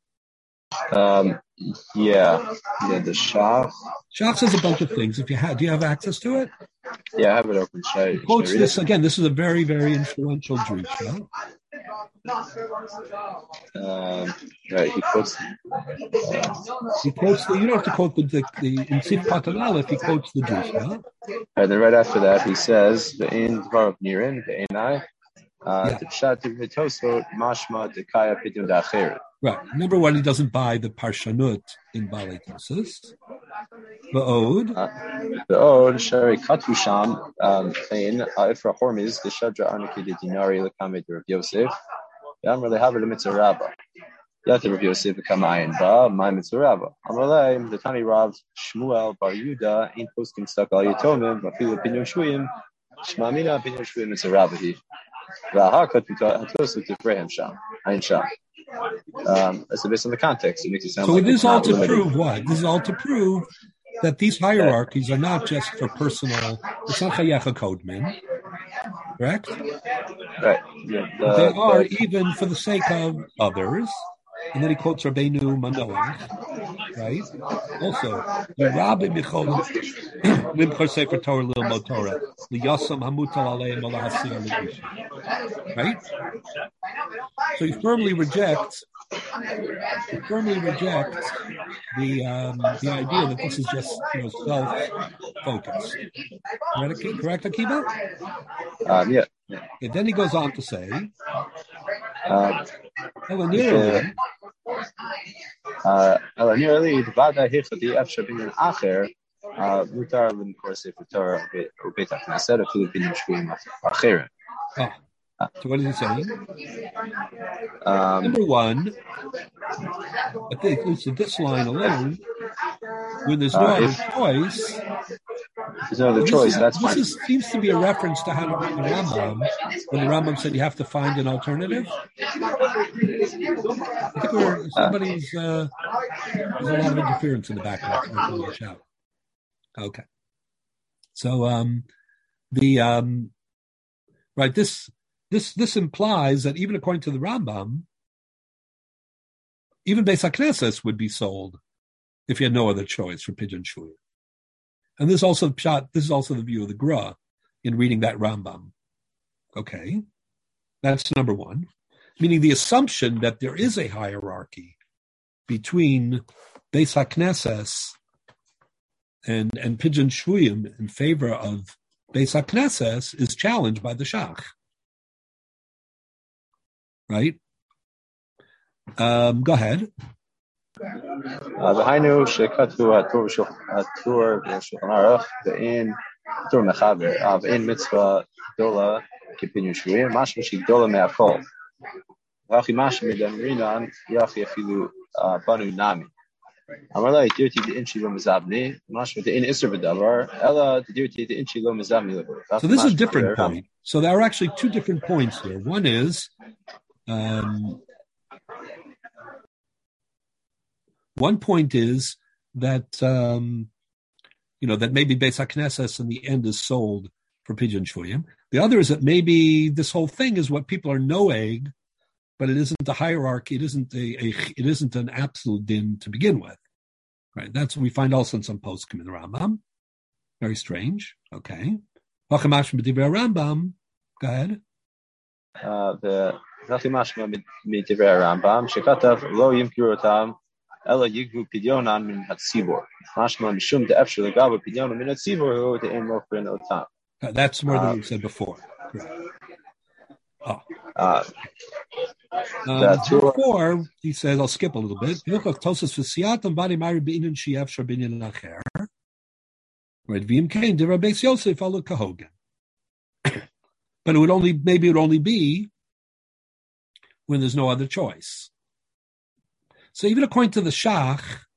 Yeah, the Shach. Shach says a bunch of things. If you have, do you have access to it? Yeah, I have it open. He quotes this again. This is a very, very influential Drusha. Right, he quotes. He quotes the. You don't have to quote the in Sif Patan Aleph. He quotes the Drusha. Right, then right after that, he says the Ein Dvar Nirin, the Einai. The Pshat Tosfot Mashma Dekaya Pidyon Dacher. Right. Number one, he doesn't buy the Parshanut in Balei Tosas. The Ode Shari Katusham Fein Ifra Hormiz the Shadra Anaki the Dinari Lakamed Rav Yosef. Yamr Lehaver the Mitzarabba. Yat Rav Yosef Kamayin Ba my Mitzarabba. Amrlei the Tani Rav Shmuel Bar Yuda in Poskim Stuck Al Yatomim Bafil Opinion Shuyim Shmamina Opinion Shuyim Mitzarabahi. Rahakat Hatosu Tifrehem Sham Ein Sham. That's based on the context. It makes it sound so like this is all to prove what? This is all to prove that these hierarchies are not just for personal. It's not Chayecha Kodman, correct? Right. They are even for the sake of others. And then he quotes Rabbeinu Manoach, right? Also, Rabbi Michol Mimchor Sefer Torah Lil Motorah Liyasam Hamutal Aleim Alahasir Legisha, right? So he firmly rejects the idea that this is just self-focused. Correct, Akiva? Yeah. And then he goes on to say, nearly Vada Hifadi Afsha Bin Acher, Mutar Limkor Sefer Torah Ubeta Knesset of Philippine Shvim Acher. So what is he saying? Number one, I think at least in this line alone, when there's no other choice. There's no other choice. This seems to be a reference to how to read the Rambam, when the Rambam said you have to find an alternative. I think somebody's there's a lot of interference in the background. Shout. Okay. So right, this implies that even according to the Rambam, even Beis HaKnesses would be sold if you had no other choice for Pigeon Shuyim. And this is also the view of the Gra in reading that Rambam. Okay, that's number one. Meaning the assumption that there is a hierarchy between Beis HaKnesses and Pigeon Shuyim in favor of Beis HaKnesses is challenged by the Shach. Right? Go ahead. V'hainu shekatu hatur v'shulchan aruch ve'in hatur mechaber ve'in mitzvah gdola kipinyan shvuyim mashma shigdola me'akol v'achi mashma midamrinan yachi afilu banu nami amarla dirti de'inchi lo mezabni mashma de'in iser v'davar ela dirti de'inchi lo mezabni. So this is a different point. So there are actually two different points here. One is One point is that that maybe Beis HaKnesses in the end is sold for Pidyon Shvuyim. The other is that maybe this whole thing is what people are noeg, but it isn't a hierarchy. It isn't an absolute din to begin with, right? That's what we find also in some poskim in the Rambam. Very strange. Okay. Rambam. Go ahead. The Mashma Midivrei Rambam shekatav lo yimkiru otam ela yigvu pidyonan min hatzibor. Mashma mishum de'efshel legavu pidyonan min hatzibor hu de'en mokrin otam. That's more than you said before. Before, he says, I'll skip a little bit. Right, but it would only be when there's no other choice. So even according to the Shach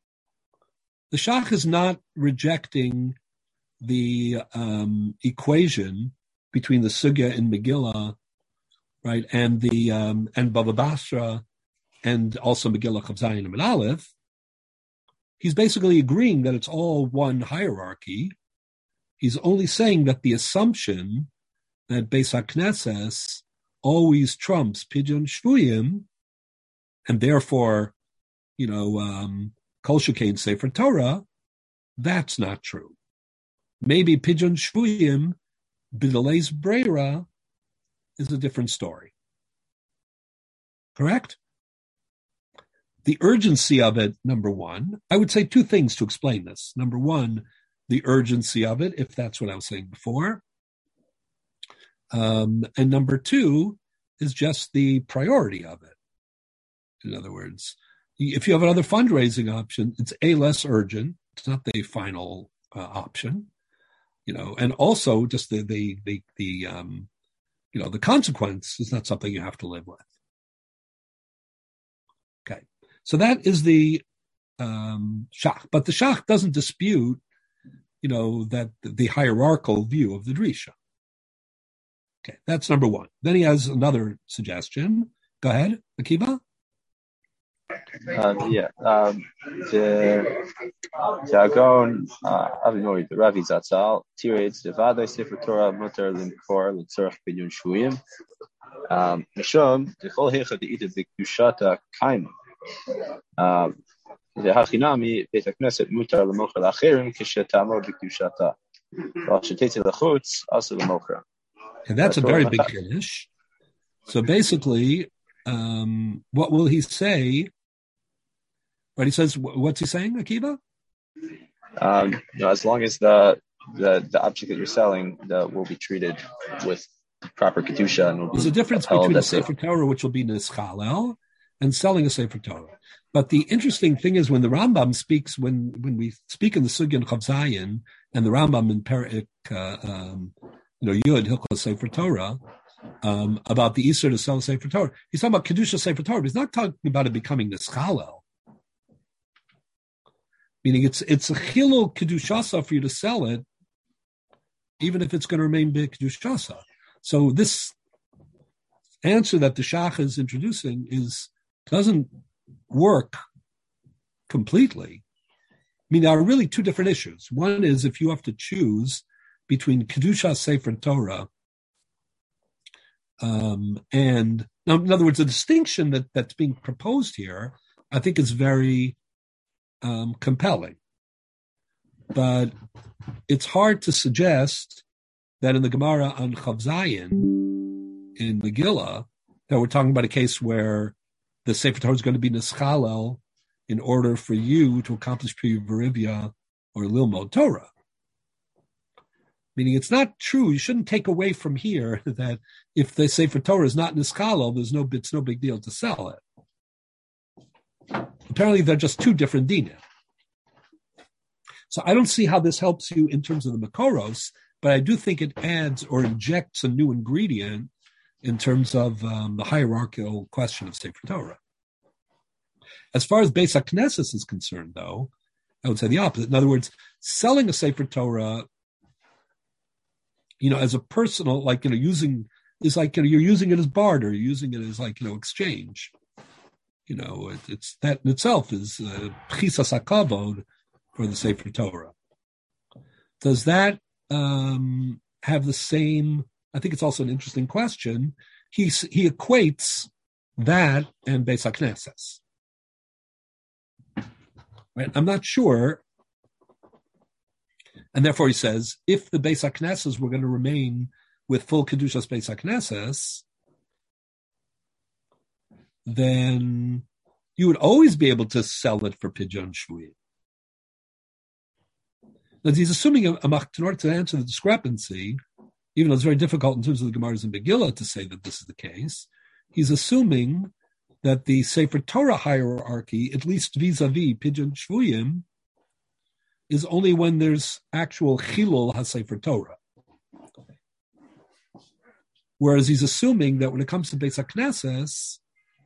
is not rejecting the equation between the Sugya in Megillah, right, and the and Bava Basra, and also Megillah Chav Zayin and Aleph. He's basically agreeing that it's all one hierarchy. He's only saying that the assumption that Beis HaKnesses always trumps Pidyon Shvuyim, and therefore, Kol Shekain Sefer Torah, that's not true. Maybe Pidyon Shvuyim, B'deleis Breira, is a different story. Correct? The urgency of it, number one, I would say two things to explain this. Number one, the urgency of it, if that's what I was saying before. And number two is just the priority of it. In other words, if you have another fundraising option, it's less urgent. It's not the final option, and also just the consequence is not something you have to live with. Okay. So that is the Shach. But the Shach doesn't dispute, that the hierarchical view of the Drisha. Okay, that's number one. Then he has another suggestion. Go ahead, Akiva. The Jagon Avinori, the Ravi Zatzal, Tirades, the Vade Sefer Torah, Mutar Limkor, Litzorach Pidyon Shvuyim, Mishom, the Chol Hecha, the Ida Bikushata Kaima. The Hachinami, Beit HaKnesset, Mutar L'mocher L'Acherim, Kishetamo Bikushata. Shetete L'chutz, also L'mocher. And that's a very big Kiddush. So basically, what will he say? Right, he says, what's he saying, Akiva? As long as the object that you're selling will be treated with proper kedusha, and there's a difference between a Sefer Torah, which will be nischalel, and selling a Sefer Torah. But the interesting thing is when the Rambam speaks, when we speak in the Sugya and Chav Zayin, and the Rambam in Perek Yud Hilchos Sefer Torah, about the Isur to sell a Sefer Torah, he's talking about kedusha Sefer Torah. But he's not talking about it becoming nischalel. Meaning it's a chilul kedushasa for you to sell it, even if it's going to remain big kedushasa. So this answer that the Shach is introducing doesn't work completely. I mean, there are really two different issues. One is if you have to choose between kedusha Sefer Torah and now, in other words, the distinction that's being proposed here, I think is very compelling. But it's hard to suggest that in the Gemara on Chav Zayin in Megillah that we're talking about a case where the Sefer Torah is going to be nischalel in order for you to accomplish Pri Verivia or Lilmod Torah. Meaning it's not true. You shouldn't take away from here that if the Sefer Torah is not nischalel, it's no big deal to sell it. Apparently, they're just two different dinim. So I don't see how this helps you in terms of the Makoros, but I do think it adds or injects a new ingredient in terms of the hierarchical question of Sefer Torah. As far as Beis HaKnesses is concerned, though, I would say the opposite. In other words, selling a Sefer Torah, as a personal, using is like, you're using it as barter, you're using it as exchange. it's that in itself is Pchisas HaKavod for the Sefer Torah. Does that have the same? I think it's also an interesting question. He equates that and Beis HaKnesses. Right? I'm not sure. And therefore he says, if the Beis HaKnesses were going to remain with full Kedushas Beis HaKnesses, then you would always be able to sell it for Pidyon Shvuyim. Now he's assuming in order to answer the discrepancy, even though it's very difficult in terms of the Gemaras and Megillah to say that this is the case, he's assuming that the Sefer Torah hierarchy, at least vis-a-vis Pidyon Shvuyim, is only when there's actual Chilul HaSefer Torah. Whereas he's assuming that when it comes to Beis HaKnesses,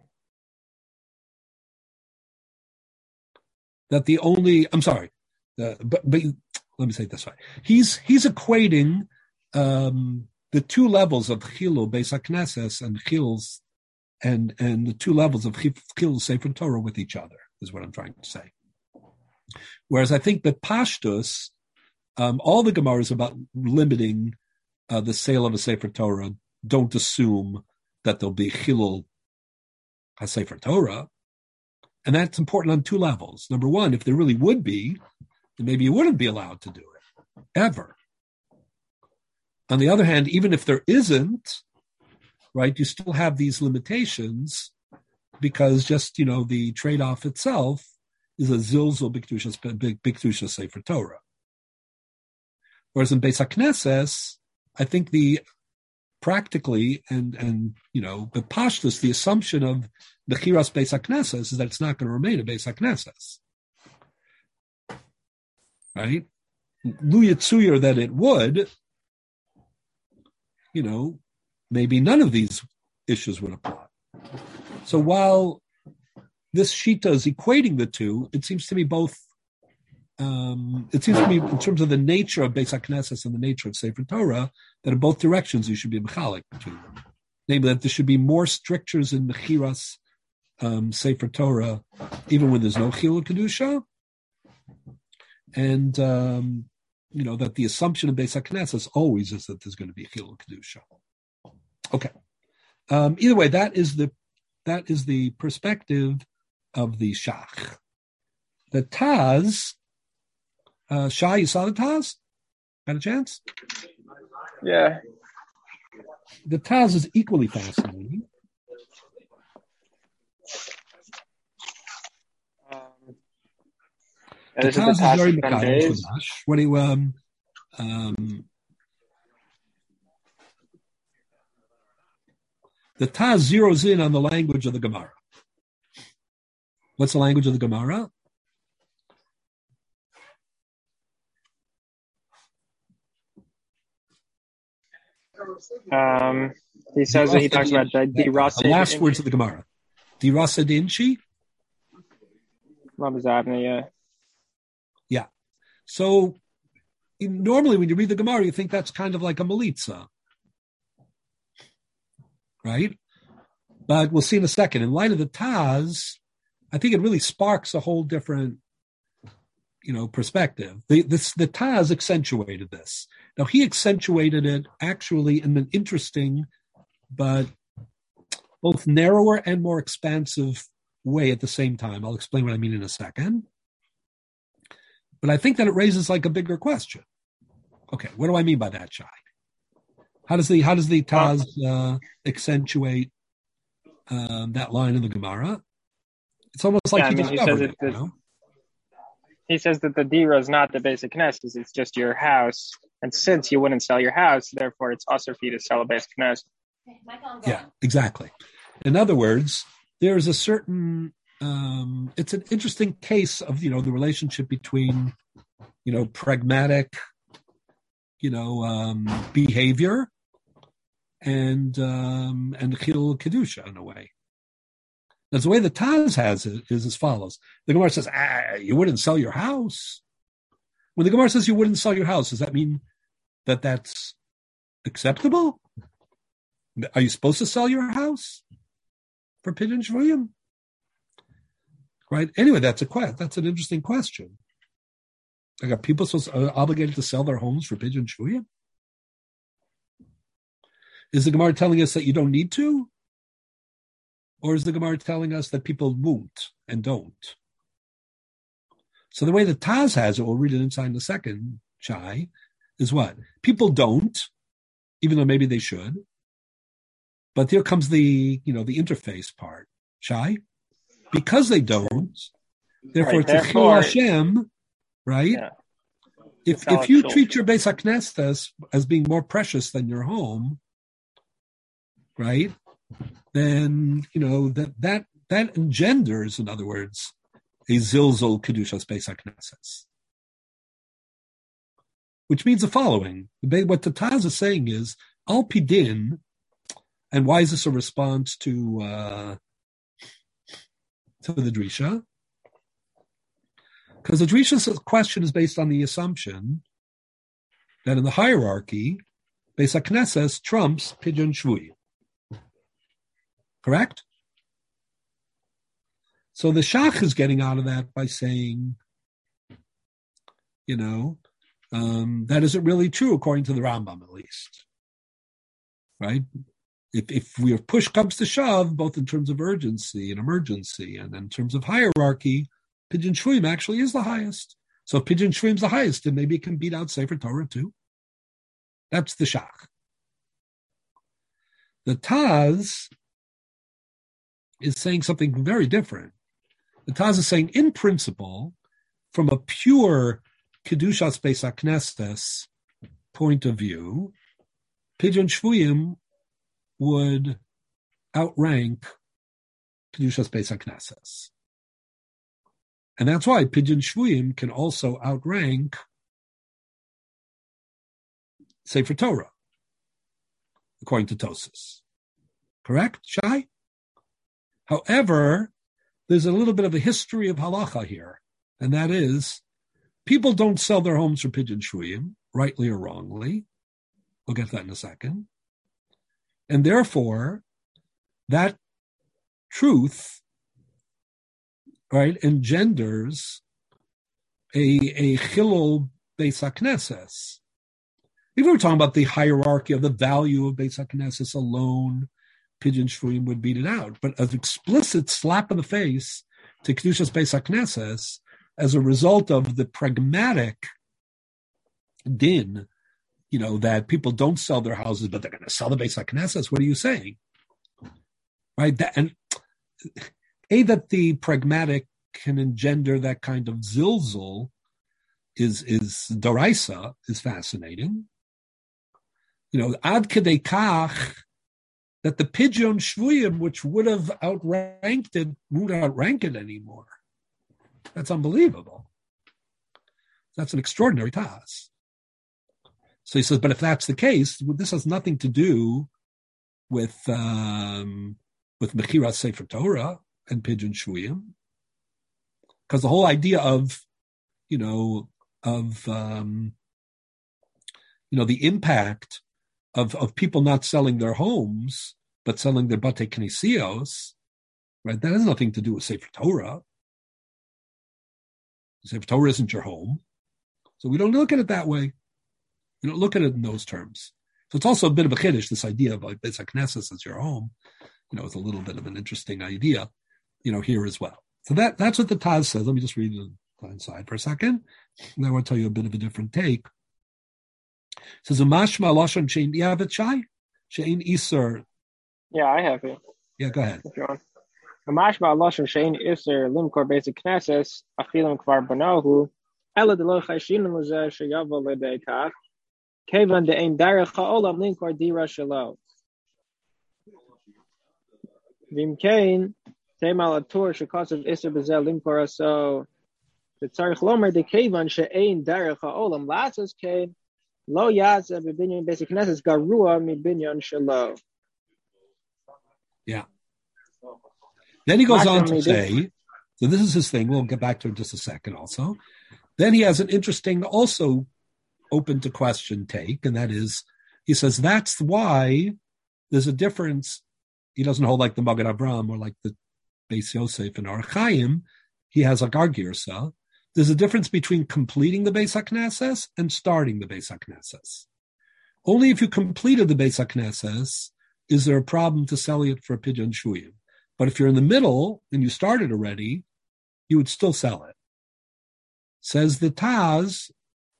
that the only, but let me say it this way. He's equating the two levels of Chilul Beis HaKnesses and Chilul's and the two levels of Chilul Sefer Torah with each other, is what I'm trying to say. Whereas I think that Pashtus, all the Gemaras about limiting the sale of a Sefer Torah don't assume that there'll be Chilul HaSefer Torah. And that's important on two levels. Number one, if there really would be, then maybe you wouldn't be allowed to do it, ever. On the other hand, even if there isn't, right, you still have these limitations because just, the trade-off itself is a zilzul biktusha Sefer Torah. Whereas in Beis HaKnesses, I think practically and the pashtus, the assumption of the Chiras Beis HaKnesses is that it's not going to remain a Beis HaKnesses. Right? Lu Yitzuyer that it would, maybe none of these issues would apply. So while this Shita is equating the two, it seems to me both, in terms of the nature of Beis HaKnesses and the nature of Sefer Torah, that in both directions you should be mechalik between them. Namely, that there should be more strictures in Mechiras Sefer Torah, even when there's no Chilul Kedusha, and that the assumption of Beis HaKnesses always is that there's going to be Chilul Kedusha. Okay. Either way, that is the perspective of the Shach. The Taz, Shah, you saw the Taz? Got a chance? Yeah. The Taz is equally fascinating. The Taz is very Mekadosh. What do you the Taz zeroes in on the language of the Gemara. What's the language of the Gemara? He says that he talks about the Rasa. The last words of the Gemara. Di Rasa Dinchi? Yeah. Yeah. So normally when you read the Gemara, you think that's kind of like a Melitza. Right? But we'll see in a second. In light of the Taz, I think it really sparks a whole different, perspective. The Taz accentuated this. Now, he accentuated it actually in an interesting, but both narrower and more expansive way at the same time. I'll explain what I mean in a second. But I think that it raises like a bigger question. Okay, what do I mean by that, Shai? How does the Taz accentuate that line in the Gemara? It's almost like he discovered it. He says that the Dira is not the basic Knesset, it's just your house. And since you wouldn't sell your house, therefore it's also for you to sell a basic Knesset. Yeah, exactly. In other words, there is a certain, it's an interesting case of, the relationship between, pragmatic, behavior and Chilul Kedusha in a way. That's the way the Taz has it is as follows. The Gemara says, you wouldn't sell your house. When the Gemara says you wouldn't sell your house, does that mean that that's acceptable? Are you supposed to sell your house for Pidyon Shvuyim? right? Anyway, that's an interesting question. Like, are people obligated to sell their homes for Pidyon Shvuyim? Is the Gemara telling us that you don't need to? Or is the Gemara telling us that people won't and don't? So the way that Taz has it, we'll read it inside in a second, Shai, is what? People don't, even though maybe they should. But here comes the interface part, Shai. Because they don't, therefore it's a Chil Hashem, right? Yeah. If you treat your Beis HaKnesses as being more precious than your home, right? Then that engenders, in other words, a zilzol kedushas Beis HaKnesses, which means the following: what the Taz is saying is al pidin, and why is this a response to the Drisha? Because the Drisha's question is based on the assumption that in the hierarchy, Beis HaKnesses trumps Pidyon Shvuyim. Correct? So the Shach is getting out of that by saying, that isn't really true according to the Rambam, at least. Right? If push comes to shove, both in terms of urgency and emergency, and in terms of hierarchy, Pidyon Shvuyim actually is the highest. So if Pidyon Shvuyim is the highest, then maybe it can beat out Sefer Torah too. That's the Shach. The Taz is saying something very different. The Taz is saying, in principle, from a pure Kedushas Beis HaKnesses point of view, Pidyon Shvuyim would outrank Kedushas Beis HaKnesses. And that's why Pidyon Shvuyim can also outrank Sefer Torah, according to Tosas. Correct, Shai? However, there's a little bit of a history of halacha here, and that is, people don't sell their homes for Pidyon Shvuyim, rightly or wrongly. We'll get to that in a second. And therefore, that truth, right, engenders a chilul Beis HaKnesses. If we were talking about the hierarchy of the value of Beis HaKnesses alone, Pidyon Shvuyim would beat it out. But an explicit slap in the face to Kedushas Beis HaKnesses as a result of the pragmatic din, that people don't sell their houses, but they're going to sell the Beis HaKnesses. What are you saying? Right? That the pragmatic can engender that kind of zilzul is Doraisa, is fascinating. Ad kedei kach, that the Pidyon Shvuyim, which would have outranked it, won't outrank it anymore. That's unbelievable. That's an extraordinary task. So he says, but if that's the case, this has nothing to do with Mechiras Sefer Torah and Pidyon Shvuyim, because the whole idea of the impact of people not selling their homes but selling their Batei Knesios, right? That has nothing to do with Sefer Torah. Sefer Torah isn't your home, so we don't look at it that way. We don't look at it in those terms. So it's also a bit of a chiddush, this idea of like Beis HaKnesses as your home. It's a little bit of an interesting idea, here as well. So that's what the Taz says. Let me just read it inside for a second. And I want to tell you a bit of a different take. It says, Umashma Lashon Shein, you have it, Shai? Shein Iser. Yeah, I have it. Yeah, go ahead. If you want. Umashma Lashon Shein Iser, Limkor Beis HaKnesses, Afilim Kvar Banohu, Ela Delo Chayshin Lezeh Sheyavo Ledei Kach, Kevan De'ein Derech HaOlam Limkor Dira Shelo. Vimkein, Temal Atur Shekasav Iser Bezel Limkor Aso, the Tzarich Lomer De Kevan She'ein Derech HaOlam Latzos Kein, Lo Yaza B'Binyan Beis HaKnesses Garua M'Binyan Shelo. Yeah. Then he goes on to say, so this is his thing. We'll get back to it in just a second also. Then he has an interesting, also open to question take, and that is, he says, that's why there's a difference. He doesn't hold like the Magen Avraham or like the Beis Yosef and Or Chaim, he has a gargirsa. There's a difference between completing the Beis HaKnesses and starting the Beis HaKnesses. Only if you completed the Beis HaKnesses is there a problem to sell it for a pidyon shvuyim. But if you're in the middle and you started already, you would still sell it. Says the Taz,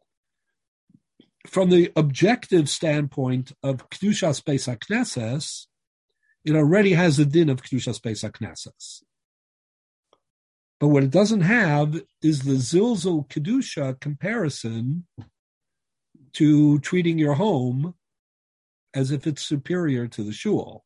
from the objective standpoint of Kedushas Beis HaKnesses, it already has the din of Kedushas Beis HaKnesses. But what it doesn't have is the Zilzul Kedusha comparison to treating your home as if it's superior to the shul.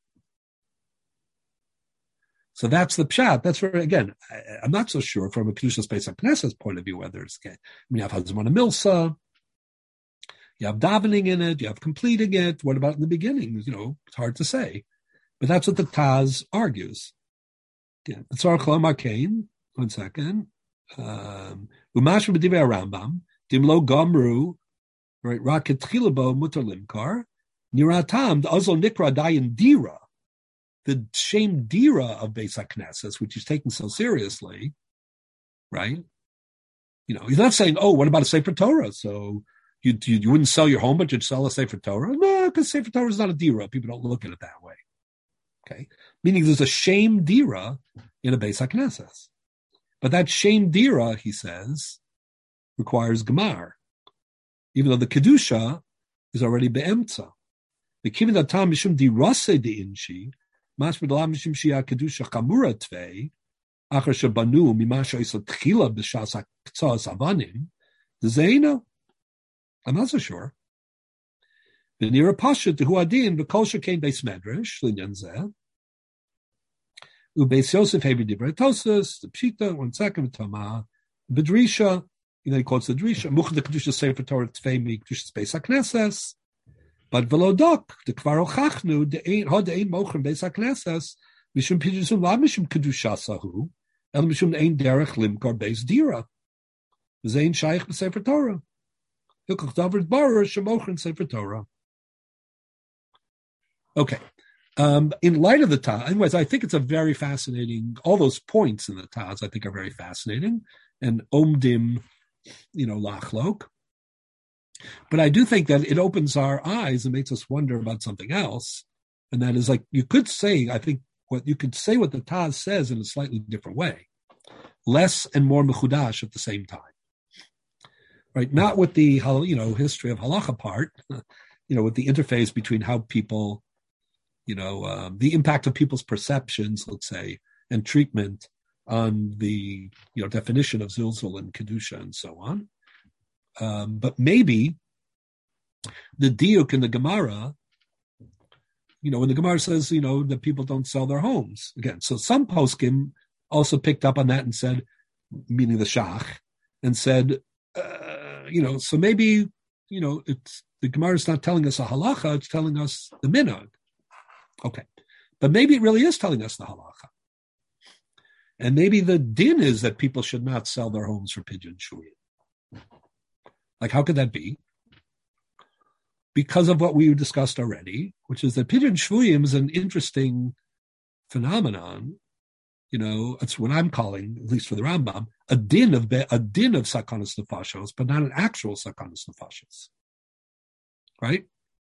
So that's the pshat. That's where, again, I'm not so sure from a Kedushas Beis HaKnesses point of view whether it's okay. You have Hazman Milsa, you have davening in it, you have completing it. What about in the beginning? It's hard to say. But that's what the Taz argues. Tzarech Lomar Kain, 1 second. Umash b'divrei Rambam, dimlo gamru, right, rak etchila bo mutar limkar, niratam, the azol nikra dayan dira, the shame dira of Beis HaKnesses, which he's taking so seriously, right? He's not saying, oh, what about a Sefer Torah? So you wouldn't sell your home, but you'd sell a Sefer Torah? No, because Sefer Torah is not a dira. People don't look at it that way. Okay? Meaning there's a shame dira in a Beis HaKnesses. But that shame dira, he says, requires gemar, even though the kedusha is already be'emtza. The kibbutz atam mishum dirase deinshi, mas b'dalam mishum shia kedusha chamura tvei, achar shebanu mimasha isa tchila b'shas ha'ktzas avanim. The zeina, I'm not so sure. The nira pasha to huadin v'kol shekein beis medrash linyan zeh. Ubeis Yosef Hevi Divrei Tosas, the Pshita, 1 second, Tama, Bedrisha, he quotes the Drisha, Muchad the Kedusha Sefer Torah Tfei Kedusha Beis HaKnesses, but Velodok, the Kvar Ochachnu, the Ein Mochim Beis HaKnesses, Mishum Pidusum La Mishum Kedusha Sahu, El Mishum Ein Derech Limkar Beis Dira, Zain Shaykh B'Sefer Torah, Hilkach David Baruch Shemochim Sefer Torah. Okay. In light of the Taz, anyways, I think it's a very fascinating, all those points in the Taz I think are very fascinating, and Omdim, Lachlok. But I do think that it opens our eyes and makes us wonder about something else, and that is what the Taz says in a slightly different way. Less and more mechudash at the same time. Right? Not with the, history of halacha part, with the interface between how people, the impact of people's perceptions, let's say, and treatment on the, definition of zilzul and kedusha and so on. But maybe the diuk in the Gemara, when the Gemara says, that people don't sell their homes. Again, so some poskim also picked up on that and said, meaning the Shach, and said, so maybe, it's the Gemara is not telling us a halacha, it's telling us the minhag. Okay, but maybe it really is telling us the halacha. And maybe the din is that people should not sell their homes for pidyon shvuyim. Like, how could that be? Because of what we discussed already, which is that pidyon shvuyim is an interesting phenomenon. It's what I'm calling, at least for the Rambam, a din of sakanas nefashos, but not an actual sakanas nefashos. Right?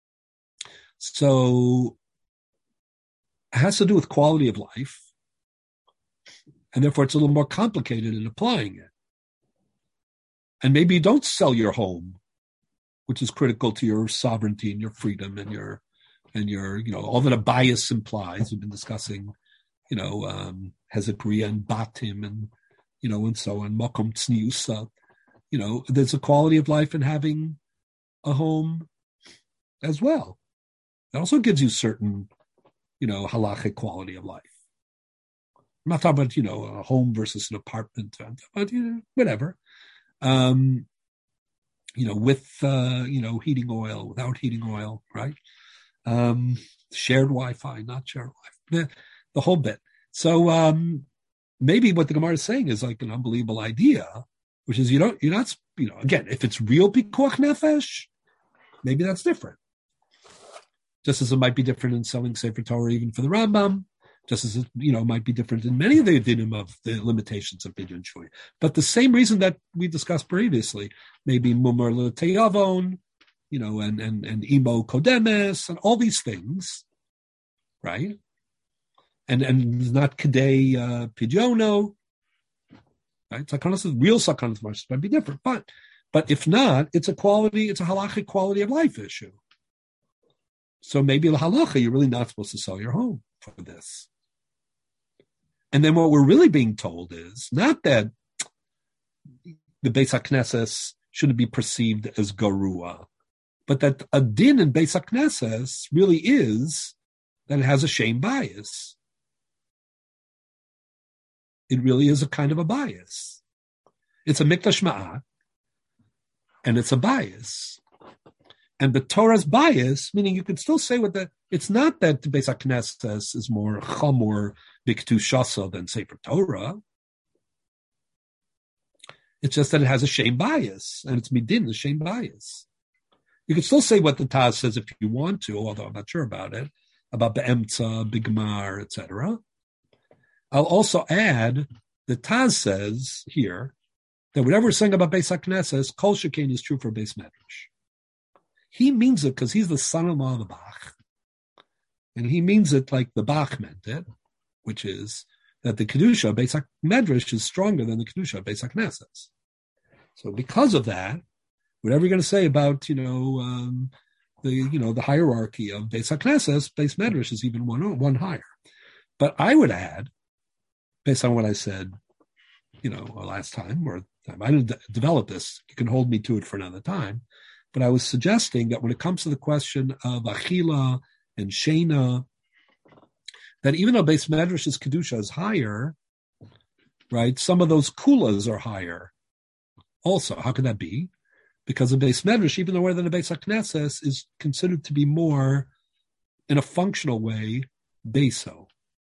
So it has to do with quality of life, and therefore it's a little more complicated in applying it. And maybe you don't sell your home, which is critical to your sovereignty and your freedom and your all that a bias implies. We've been discussing, Hezekiah and Batim and, and so on, Makom Tzniusa. There's a quality of life in having a home as well. It also gives you certain, halachic quality of life. I'm not talking about, a home versus an apartment, but, whatever. With, heating oil, without heating oil, right? Shared Wi-Fi, not shared Wi-Fi, the whole bit. So, maybe what the Gemara is saying is like an unbelievable idea, which is you're not, again, if it's real pikuach nefesh, maybe that's different. Just as it might be different in selling Sefer Torah even for the Rambam, just as it, might be different in many of the dinim of the limitations of Pidyon Shvuyim. But the same reason that we discussed previously, maybe Mumar L'Teyavon, and Imo Kodemes, and all these things, right? And not Kedei Pidyono, right? Real Sakanas Marshas might be different, but if not, it's a halachic quality of life issue. So maybe the halacha, you're really not supposed to sell your home for this. And then what we're really being told is not that the Beis HaKnesses shouldn't be perceived as garua, but that a din in Beis HaKnesses really is that it has a shame bias. It really is a kind of a bias. It's a mikdash ma'at, and it's a bias. And the Torah's bias, meaning you can still say it's not that the Beis HaKnesses is more chamor b'ktushasa than Sefer Torah. It's just that it has a shame bias, and it's midin, the shame bias. You can still say what the Taz says if you want to, although I'm not sure about it, about be'emtza, bigmar, etc. I'll also add that Taz says here that whatever we're saying about Beis HaKnesses, Kol Shekain is true for Beis Medrash. He means it because he's the son-in-law of the Bach. And he means it like the Bach meant it, which is that the Kedusha of Beis HaMedrash is stronger than the Kedusha of Beis HaKnesses. So because of that, whatever you're going to say about, the hierarchy of Beis HaKnesses, Beis Medrash is even one higher. But I would add, based on what I said, last time, I didn't develop this, you can hold me to it for another time, but I was suggesting that when it comes to the question of Achila and Shena, that even though Beis Medrash's Kedusha is higher, right, some of those Kulas are higher also. How could that be? Because the Beis Medrash, even though more than the Beis HaKnesses, is considered to be more, in a functional way, Beiso.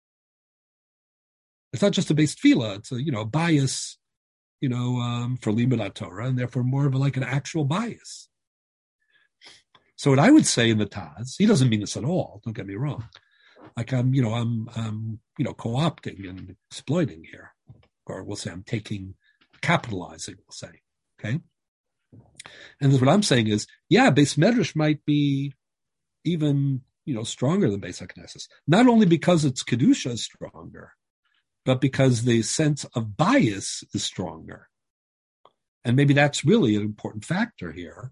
It's not just a Beis Tefillah, it's a bias, for Limud Torah, and therefore more of an actual bias. So what I would say in the Taz, he doesn't mean this at all, don't get me wrong. Like I'm co-opting and exploiting here. Or we'll say I'm capitalizing, we'll say. Okay? And what I'm saying is, Beis Medrash might be even, stronger than Beis HaKnesses. Not only because its Kedusha is stronger, but because the sense of bias is stronger. And maybe that's really an important factor here,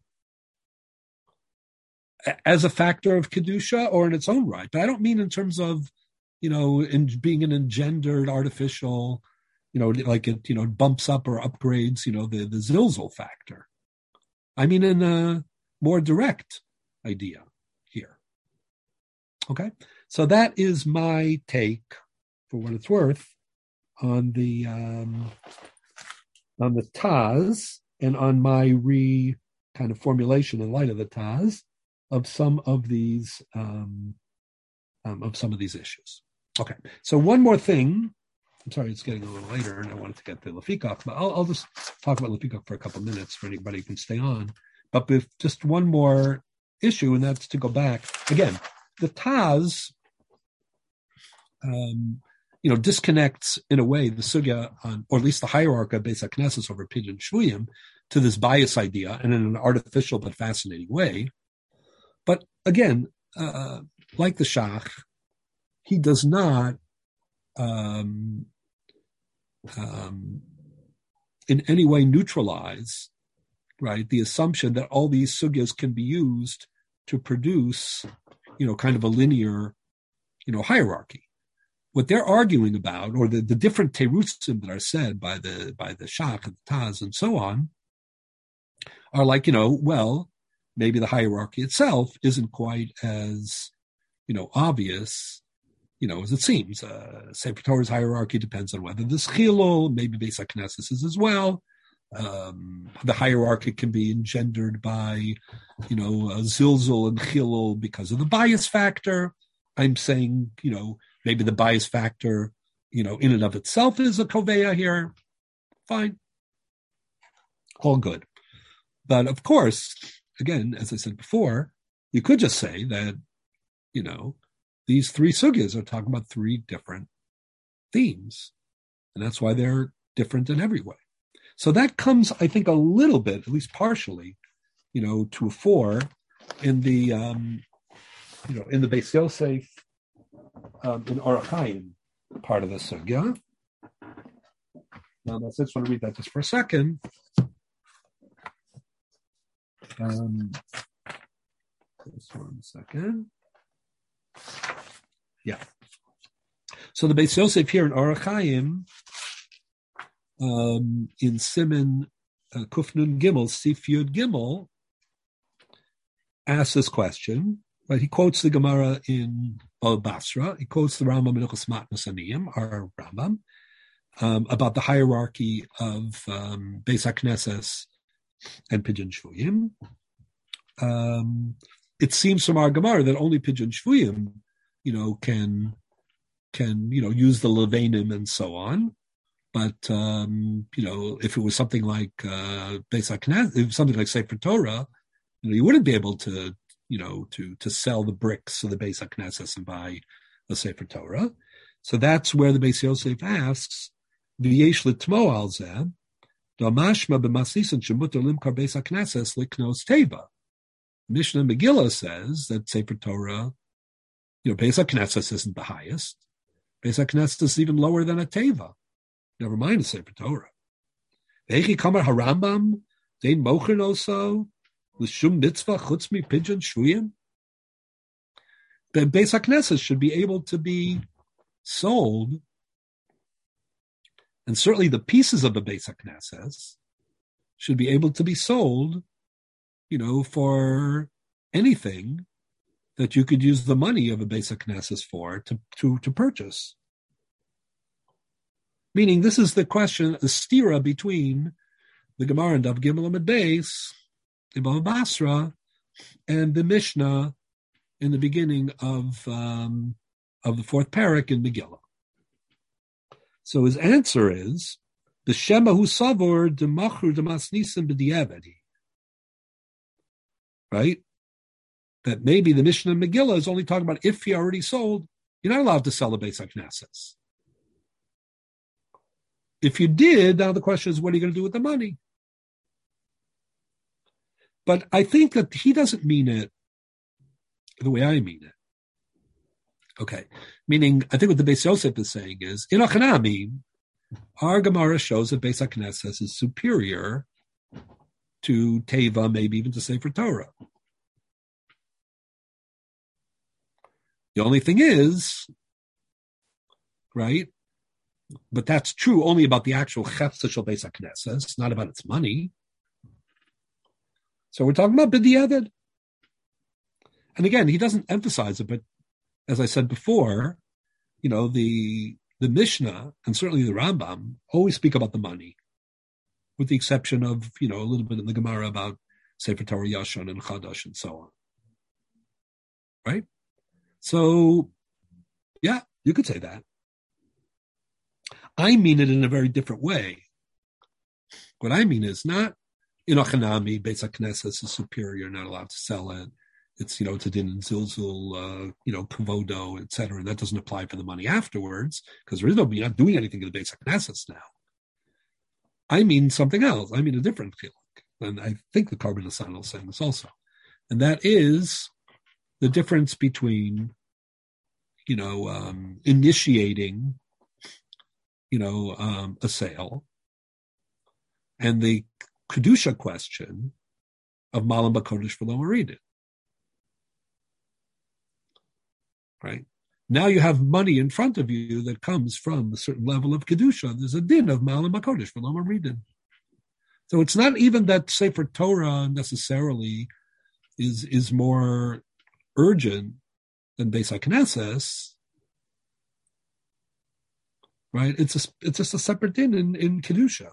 as a factor of Kedusha or in its own right. But I don't mean in terms of, in being an engendered artificial, like it, bumps up or upgrades, the zilzal factor. I mean in a more direct idea here. Okay? So that is my take, for what it's worth, on the Taz and on my kind of formulation in light of the Taz of some of these issues. Okay, so one more thing. I'm sorry, it's getting a little later, and I wanted to get to Lefikach, but I'll just talk about Lefikach for a couple of minutes for anybody who can stay on. But with just one more issue, and that's to go back again. The Taz, disconnects in a way the sugya on, or at least the hierarchy of Beis HaKnesses over Pidyon Shvuyim, to this bias idea, and in an artificial but fascinating way. But again, like the Shach, he does not in any way neutralize, right, the assumption that all these sugyas can be used to produce, kind of a linear, hierarchy. What they're arguing about, or the different terutzim that are said by the Shach and the Taz and so on, are like, maybe the hierarchy itself isn't quite as, obvious, as it seems. Sefer Torah's hierarchy depends on whether there's chilul, maybe Beis HaKnesses is as well. The hierarchy can be engendered by, zilzul and chilul because of the bias factor. I'm saying, maybe the bias factor, in and of itself is a koveya here. Fine. All good. But of course, again, as I said before, you could just say that, these three sugyas are talking about three different themes. And that's why they're different in every way. So that comes, I think, a little bit, at least partially, to a fore in the, in the Beis Yosef, in Orach Chaim part of the sugya. Now, I just want to read that just for a second. Just 1 second. Yeah. So the Beis Yosef here in Orach Chaim, in Siman Kuf Nun Gimel, Sif Yud Gimel, asks this question. Right? He quotes the Gemara in Baba Basra. He quotes the Rambam in Ilchos Matnas Aniyim, our Rambam, about the hierarchy of Beis HaKnesses and Pidyon Shvuyim. It seems from our Gemara that only Pidyon Shvuyim, can use the Levanim and so on. But if it was something like Beis HaKnesses, something like Sefer Torah, you wouldn't be able to to sell the bricks of the Beis HaKnesses and buy a Sefer Torah. So that's where the Beis Yosef asks, V'yesh l'tmo al zeh, Mashma b'masnisan shemutar limkar Beis HaKnesses liknos teva. Mishnah Megillah says that Sefer Torah, Beis HaKnesses isn't the highest. Beis HaKnesses is even lower than a teva. Never mind a Sefer Torah. Ve'echi kamar harambam, dein mochen oso, l'shum mitzvah chutz mi pidyon shvuyim. The Beis HaKnesses should be able to be sold, and certainly the pieces of the Beis HaKnesses should be able to be sold, for anything that you could use the money of a Beis HaKnesses for to purchase. Meaning, this is the question, the stira between the Gemara and Daf Gimel Amud Beis, in Baba Basra, and the Mishnah in the beginning of the fourth parak in Megillah. So his answer is the Shema hu savor demachur demasnisim b'diavedi. Right? That maybe the Mishnah in Megillah is only talking about if he already sold, you're not allowed to sell a Beis HaKnesses. If you did, now the question is, what are you going to do with the money? But I think that he doesn't mean it the way I mean it. Okay. Meaning, I think what the Beis Yosef is saying is, in Achanami, our Gemara shows that Beis HaKnesses is superior to Teva, maybe even to Sefer Torah. The only thing is, right, but that's true only about the actual Chefza Shel Beis HaKnesses, not about its money. So we're talking about B'diavad. And again, he doesn't emphasize it, but as I said before, the Mishnah and certainly the Rambam always speak about the money, with the exception of, a little bit in the Gemara about Sefer Torah Yashon and Chadash and so on. Right? So, yeah, you could say that. I mean it in a very different way. What I mean is not, in Achanami, Beis HaKnesses is superior, not allowed to sell it. It's, it's a din and zilzul, kavodo, etc. And that doesn't apply for the money afterwards, because you're not doing anything in the Beis HaKnesses now. I mean something else. I mean a different feeling. And I think the Carbon Asana is saying this also. And that is the difference between, initiating, a sale and the Kedusha question of Malam B'Kodesh V'lo Moridin. Right? Now you have money in front of you that comes from a certain level of Kedusha. There's a din of Malam B'Kodesh V'lo Moridin. So it's not even that Sefer Torah necessarily is more urgent than Beis HaKnesses. Right? It's just a separate din in Kedusha.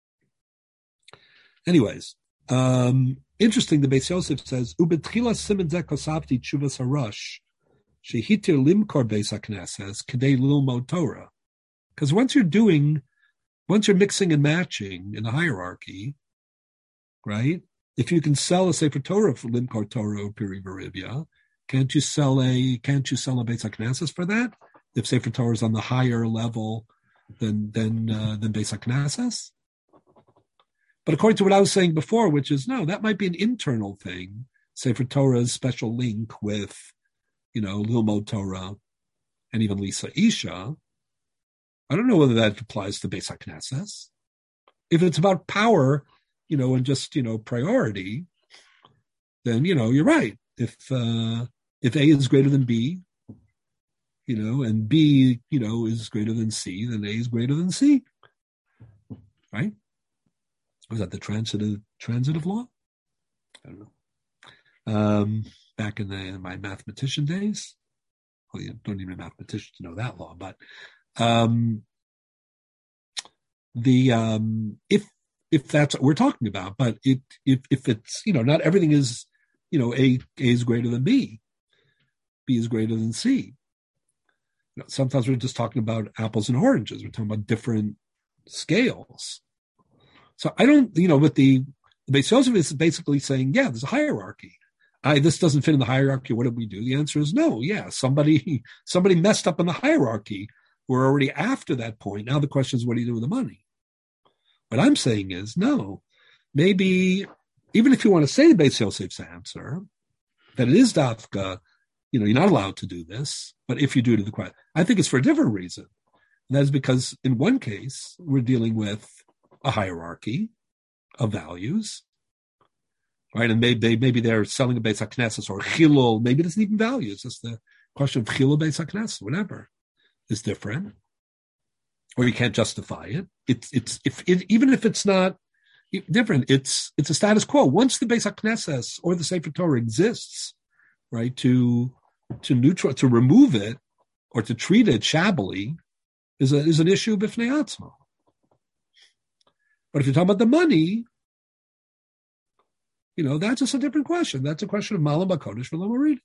Anyways, interesting, the Beis Yosef says, Ubetchila simen zeh kosavti tshuvas harash, shehitir limkor Beis HaKnesses, kedei lilmod Torah. Because once you're mixing and matching in the hierarchy, right, if you can sell a Sefer Torah for limkor Torah or piri v'rivya, Can't you sell a Beis HaKnesses for that? If Sefer Torah is on the higher level than Beis HaKnesses? But according to what I was saying before, which is no, that might be an internal thing. Sefer Torah's special link with, Lilmod Torah and even Lisa Isha. I don't know whether that applies to Beis HaKnesses. If it's about power, and just, priority, then, you're right. If A is greater than B, and B, is greater than C, then A is greater than C. Right? Was that the transitive law? I don't know. Back in my mathematician days. Well, you don't need a mathematician to know that law, but if that's what we're talking about, but if it's not everything is A is greater than B is greater than C. Sometimes we're just talking about apples and oranges. We're talking about different scales. So I don't, with the Beis Yosef is basically saying, yeah, there's a hierarchy. This doesn't fit in the hierarchy. What do we do? The answer is no. Yeah, somebody messed up in the hierarchy. We're already after that point. Now the question is, what do you do with the money? What I'm saying is, no. Maybe, even if you want to say the Beis Yosef's answer, that it is dafka, you're not allowed to do this, but if you do to the question, I think it's for a different reason. And that is because in one case, we're dealing with a hierarchy of values, right? And maybe they're selling a Beis HaKnesses or Chilul. Maybe it isn't even value. It's just the question of Chilul Beis HaKnesses, whatever, is different. Or you can't justify it. Even if it's not different, it's a status quo. Once the Beis HaKnesses or the Sefer Torah exists, right, to remove it or to treat it shabbily is an issue b'fnei atzma. But if you're talking about the money, that's just a different question. That's a question of Malam Bakodesh for Lomarid.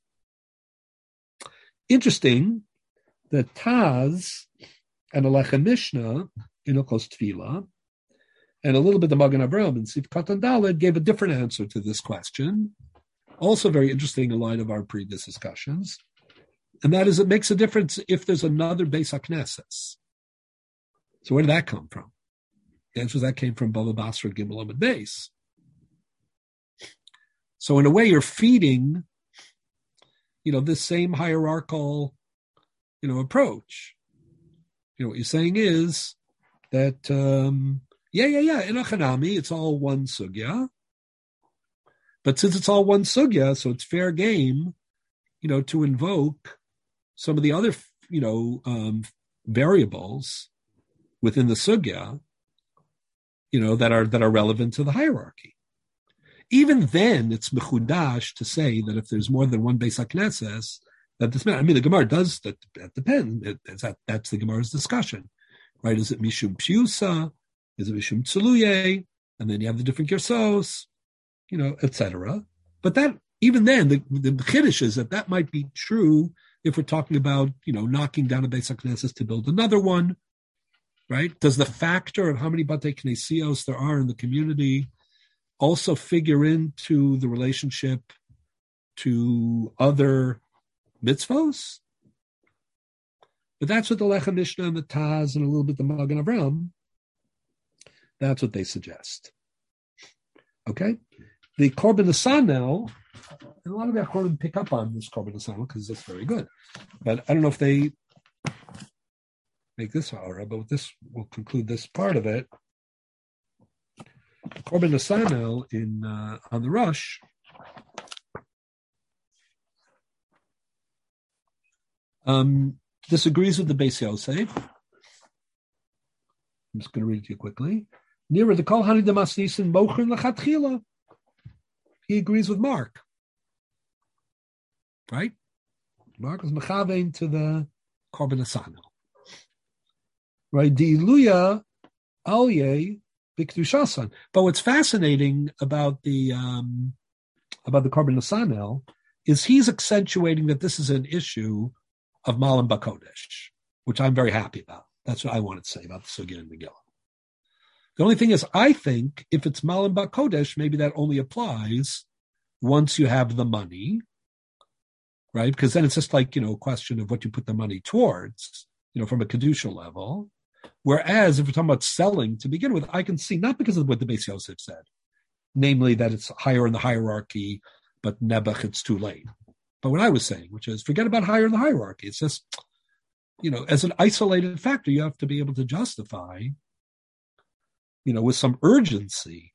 Interesting that Taz and Alechem Mishnah in Ilchos Tefillah and a little bit the Magen Avraham and Sif Katan Daled gave a different answer to this question. Also very interesting in light of our previous discussions. And that is, it makes a difference if there's another Beis HaKnesses. So where did that come from? The answer is that came from Bava Basra Gimel Amud Beis. So in a way, you're feeding, this same hierarchical, approach. What you're saying is that, in Achanami, it's all one sugya. But since it's all one sugya, so it's fair game, to invoke some of the other, variables within the sugya, that are relevant to the hierarchy. Even then, it's mechudash to say that if there's more than one Beis HaKnesses, that this matters. I mean, the Gemara does that. That depends. That's the Gemara's discussion, right? Is it mishum pshusa? Is it mishum tzeluye? And then you have the different gersos, etc. But that even then, the chiddush is that might be true if we're talking about knocking down a Beis HaKnesses to build another one, right? Does the factor of how many Batei Knesios there are in the community also figure into the relationship to other mitzvos? But that's what the Lechem Mishnah and the Taz and a little bit the Magen Avraham, that's what they suggest. Okay? The Korban Nesanel, and a lot of the Achronim pick up on this Korban Nesanel because it's very good. But I don't know if they make this hour, but with this, we'll conclude this part of it. Korban Nesanel on the Rush disagrees with the Beis Yosef. I'm just going to read it to you quickly. Nearer the Kol Hani Damasnisin Mochrin Lachatchila. He agrees with Mark. Right? Mark is mechavein to the Korban Nesanel. Right? Diluya Alye B'Kedushasan. But what's fascinating about the Korban Nesanel is he's accentuating that this is an issue of Malam Bakodesh, which I'm very happy about. That's what I wanted to say about the Sugya and Megillah. The only thing is, I think if it's Malam Bakodesh, maybe that only applies once you have the money, right? Because then it's just like, a question of what you put the money towards, from a Kedusha level. Whereas if we're talking about selling to begin with, I can see, not because of what the Beis Yosef said, namely that it's higher in the hierarchy, but Nebuch, it's too late. But what I was saying, which is forget about higher in the hierarchy. It's just, as an isolated factor, you have to be able to justify, with some urgency,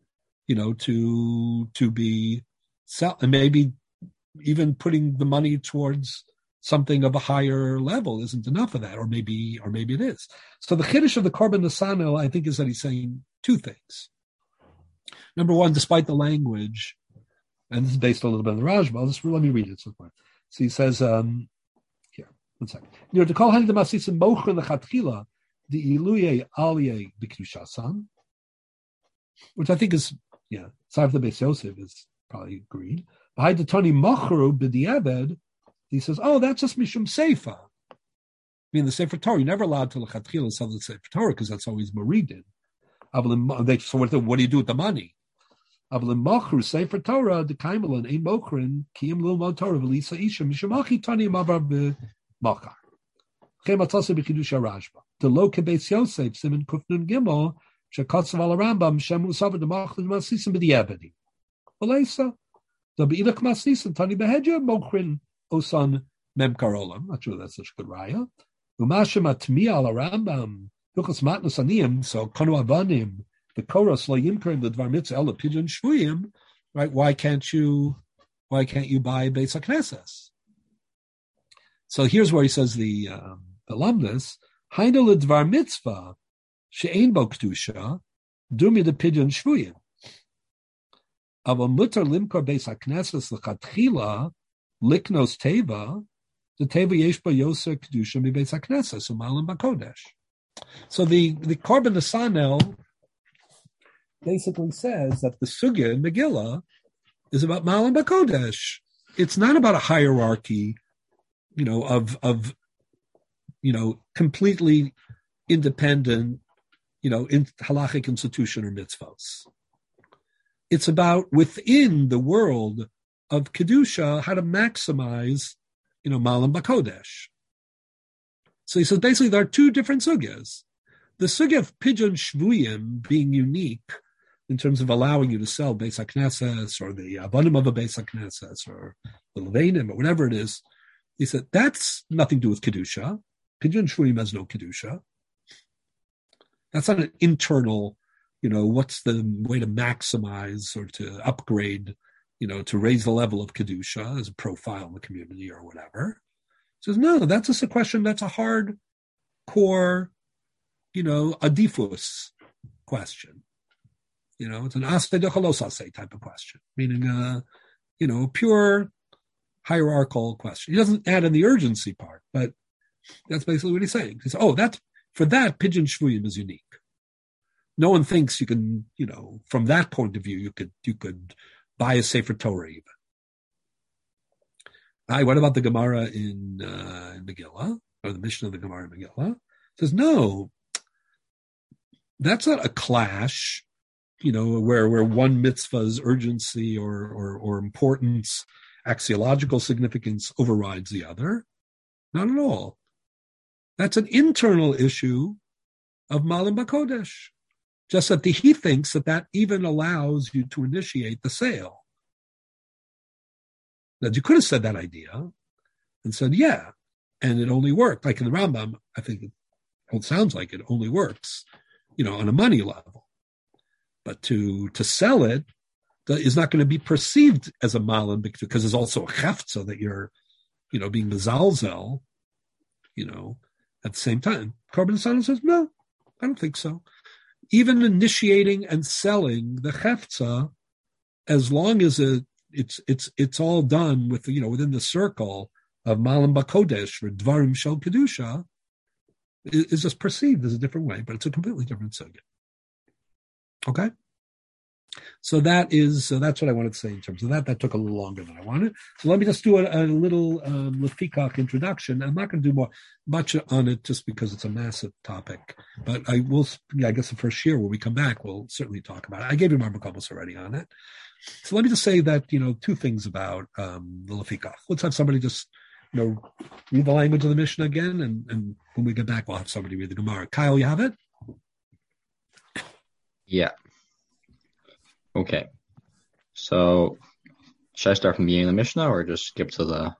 to be sell, and maybe even putting the money towards something of a higher level isn't enough of that, or maybe it is. So the chiddush of the Korban Nesanel, I think, is that he's saying two things. Number one, despite the language, and this is based a little bit on the Rashba, let me read it so far. So he says, here, one second. To call Hani the Masisim Mocher Lechatchila, the Iluye Alye B'Kedushasan, which I think is, Sarf the Beis Yosef is probably agreed. Behind the Tony Mocheru B'Diavad, he says, that's just Mishum Seifa. I mean, the Sefer Torah, you're never allowed to Lechatchila sell the Sefer Torah because that's always Maridin. So what do you do with the money? Sefer Torah, the Kaimelan, Ein Mokrin, Kiyim Lil Torah, Velisa Isha, Mishamachi Tani Mavar B'Machar. Chematasa B'Chidusha Rashba. The Lo Kebeis Yosef, Simon Kufnun Gimel, Shekatsav Al Rambam, Shem Usavar the Machlin Masisim B'Diabedi. Velisa. The Be'ilach Masisim, Tani Behedja, Mokrin, Osan Mem Karolam. Not sure that's such a good raya. Umashem Atmi Al Rambam, Lukas Matnas Aniyim, so Kanu Avanim, the Koros Lo Yimkerim, the Dvar Mitzvah El Pidyon Shvuyim, right? Why can't you buy Beis HaKnesses? So here's where he says the Lamdas, Hainu Le Dvar Mitzvah, She'ein Bo Kedusha, Dumi the Pidyon Shvuyim. Aval Mutar Limkor Beis HaKnesses L'Chatchila, Liknos Teva, the Teva Yesh Bo Yoser Kedusha Mi Beis HaKnesses, Umalim BaKodesh. So the Korban Nesanel basically says that the sugya in Megillah is about Malam BaKodesh. It's not about a hierarchy, of completely independent, in halachic institution or mitzvos. It's about within the world of Kedusha, how to maximize, Malam BaKodesh. So he says basically there are two different sugyas. The sugya of Pidyon Shvuyim being unique in terms of allowing you to sell Beis HaKnesses or the Avanim of a Beis HaKnesses or the Levanim or whatever it is, he said that's nothing to do with Kedusha. Pidyon Shvuyim has no Kedusha. That's not an internal, what's the way to maximize or to upgrade, to raise the level of Kedusha as a profile in the community or whatever. He says, no, that's just a question that's a hard core, a diffus question. It's an asay dechalosase type of question, meaning, a pure hierarchical question. He doesn't add in the urgency part, but that's basically what he's saying. He says, for that, Pidyon Shvuyim is unique. No one thinks you can, from that point of view, you could buy a Sefer Torah even. What about the Gemara in Megillah, or the Mishnah of the Gemara in Megillah? It says, no, that's not a clash, where one mitzvah's urgency or importance, axiological significance overrides the other. Not at all. That's an internal issue of Malam BaKodesh. Just that he thinks that even allows you to initiate the sale. Now, you could have said that idea and said, yeah, and it only worked. Like in the Rambam, I think it sounds like it only works, on a money level. But to sell it is not going to be perceived as a malam because there's also a cheftza that you're, being mezalzel, at the same time. Korban Nesanel says, no, I don't think so. Even initiating and selling the cheftza, as long as it's all done with, within the circle of Malam BaKodesh or Dvarim Shel Kedusha, is just perceived as a different way, but it's a completely different sugya. Okay? So that's what I wanted to say in terms of that. That took a little longer than I wanted. So let me just do a little Lefikach introduction. I'm not going to do much on it just because it's a massive topic. But I will, I guess the first year when we come back, we'll certainly talk about it. I gave you my Makobos already on it. So let me just say that, two things about the Lefikach. Let's have somebody just, read the language of the Mishnah again. And when we get back, we'll have somebody read the Gemara. Kyle, you have it? Yeah. Okay, so should I start from the beginning of the Mishnah or just skip to the?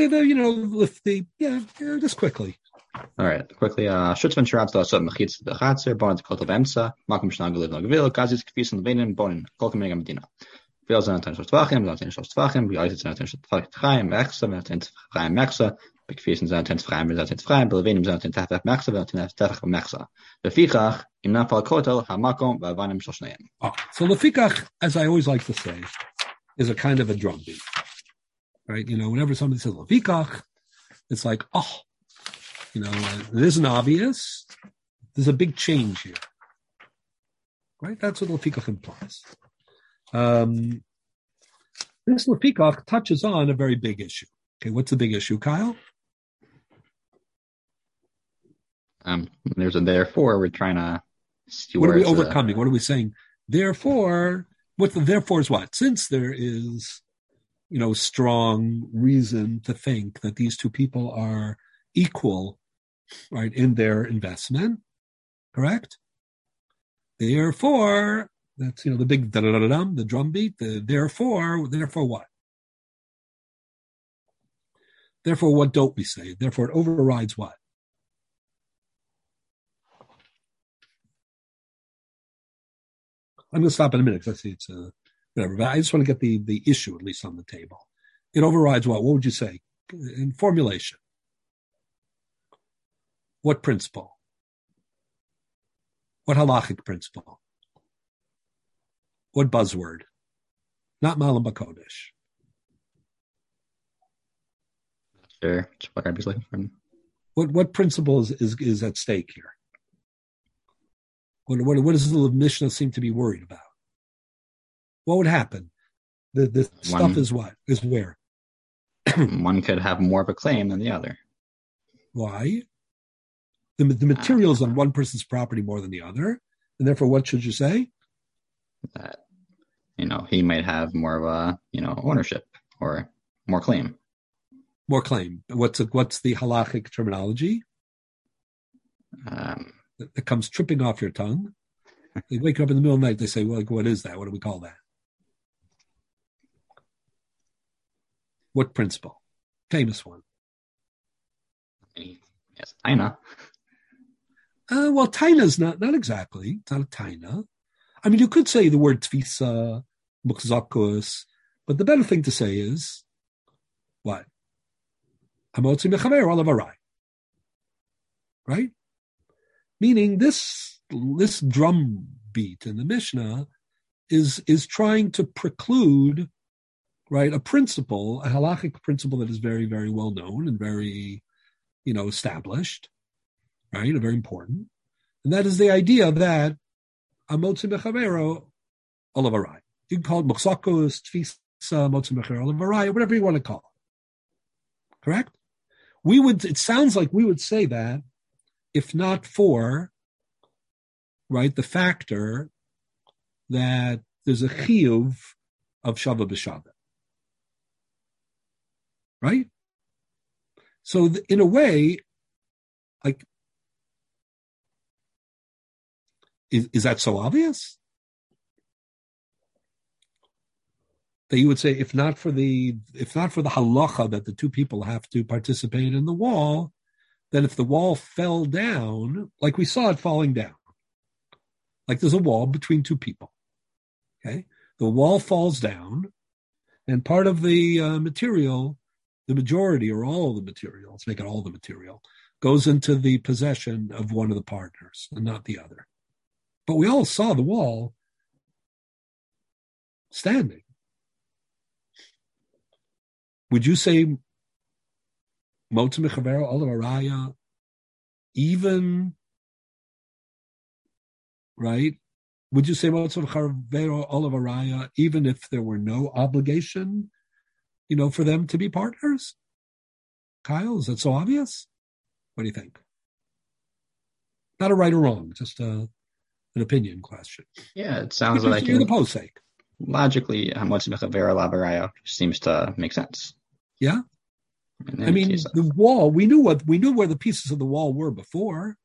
Just quickly. All right, quickly. Schutzman Sharab to Asot Mechitz the Chatzer Bon to Kotel Bemsa Makom Shnag Liv Nagvil Kazis Kfis and Venin Bonin Kolkem Mega Medina. Veel zijn ten Shostvachim, dan ten Shostvachim, wie uit zijn ten Shostvachim, Mechsa, met ten Vrij Mechsa, Bekvisen zijn ten Vrij, met ten Vrij, Belvenim zijn ten Tafach Mechsa, wel ten Tafach Mechsa. Lefikach, in Nafal Kotel, Hamakom, Vanim Shoshneim. So Lefikach, as I always like to say, is a kind of a drumbeat. Right? Whenever somebody says Lefikach, it's like, it isn't obvious. There's a big change here. Right? That's what Lefikach implies. This Lefikach touches on a very big issue. Okay, what's the big issue, Kyle? There's a therefore. We're trying to see what are we overcoming? What are we saying? Therefore, what the therefore is what? Since there is, strong reason to think that these two people are equal, right, in their investment, correct? Therefore, that's, the big da-da-da-da-dum, the drum beat, therefore what? Therefore, what don't we say? Therefore, it overrides what? I'm going to stop in a minute because I see it's whatever. But I just want to get the issue at least on the table. It overrides what? What would you say? In formulation. What principle? What halachic principle? What buzzword? Not Malam Bakodesh. Sure. What I'm looking for. What principle is at stake here? What does the Mishnah seem to be worried about? What would happen? The stuff is what? Is where? One could have more of a claim than the other. Why? The material is on one person's property more than the other, and therefore, what should you say? That he might have more of a ownership or more claim. More claim. What's the halachic terminology? That comes tripping off your tongue. They wake up in the middle of the night. They say, "Well, what is that? What do we call that?" What principle? Famous one. Yes, Taina. Well, Taina's not exactly. It's not a Taina. I mean, you could say the word Tfisa, Mukzakus, but the better thing to say is what? Hamotzi mechaver olav arai. Right? Meaning this drum beat in the Mishnah is trying to preclude, right, a principle, a halachic principle that is very, very well known and very, established, right, very important. And that is the idea that Amotzi Mechavero olav arai. You can call it Moksakos, Tfisa, Motzi Mechavero olav arai, whatever you want to call it. Correct? It sounds like we would say that if not for, right, the factor that there's a chiyuv of Shava b'Shava. Right? So in a way, like, is that so obvious? That you would say, if not for the halacha that the two people have to participate in the wall, then if the wall fell down, like we saw it falling down, like there's a wall between two people, okay? The wall falls down, and part of the material, the majority or all of the material, let's make it all the material, goes into the possession of one of the partners and not the other. But we all saw the wall standing. Would you say Motzi Mechavero olav araya, even, right, Would you say Motzav Charvero Olav Araya, even if there were no obligation, for them to be partners? Kyle, is that so obvious? What do you think? Not a right or wrong, just an opinion question. Yeah, it sounds like you're the posek. Logically, Motzav Charvero Olav Araya seems to make sense. Yeah. I mean, the wall. We knew where the pieces of the wall were before.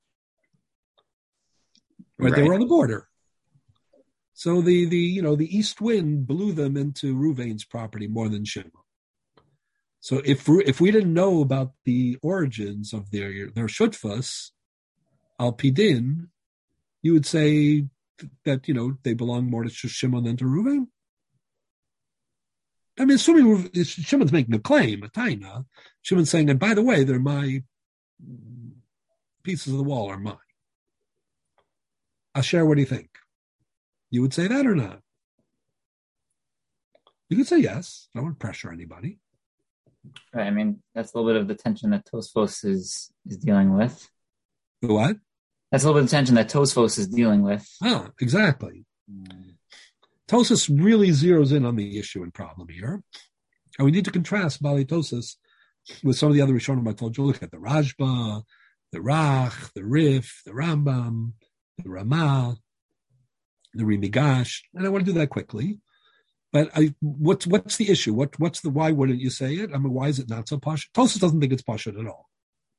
Right, they were on the border. So the east wind blew them into Ruvain's property more than Shimon. So if we didn't know about the origins of their shutfas, al pidin, you would say that they belong more to Shimon than to Ruvain. I mean, assuming Shimon's making a claim, a taina, Shimon's saying, and by the way, they're my pieces of the wall are mine. Asher, what do you think? You would say that or not? You could say yes. I wouldn't pressure anybody. Right. I mean, that's a little bit of the tension that Tosfos is dealing with. The what? That's a little bit of tension that Tosfos is dealing with. Ah, exactly. Tosfos really zeroes in on the issue and problem here. And we need to contrast Bali Tosfos with some of the other Rishonim I told you. Look at the Rashba, the Rach, the Rif, the Rambam, the Ramah, the Rimigash, and I want to do that quickly. But what's the issue? Why wouldn't you say it? I mean, why is it not so posh? Tosfos doesn't think it's pashut at all.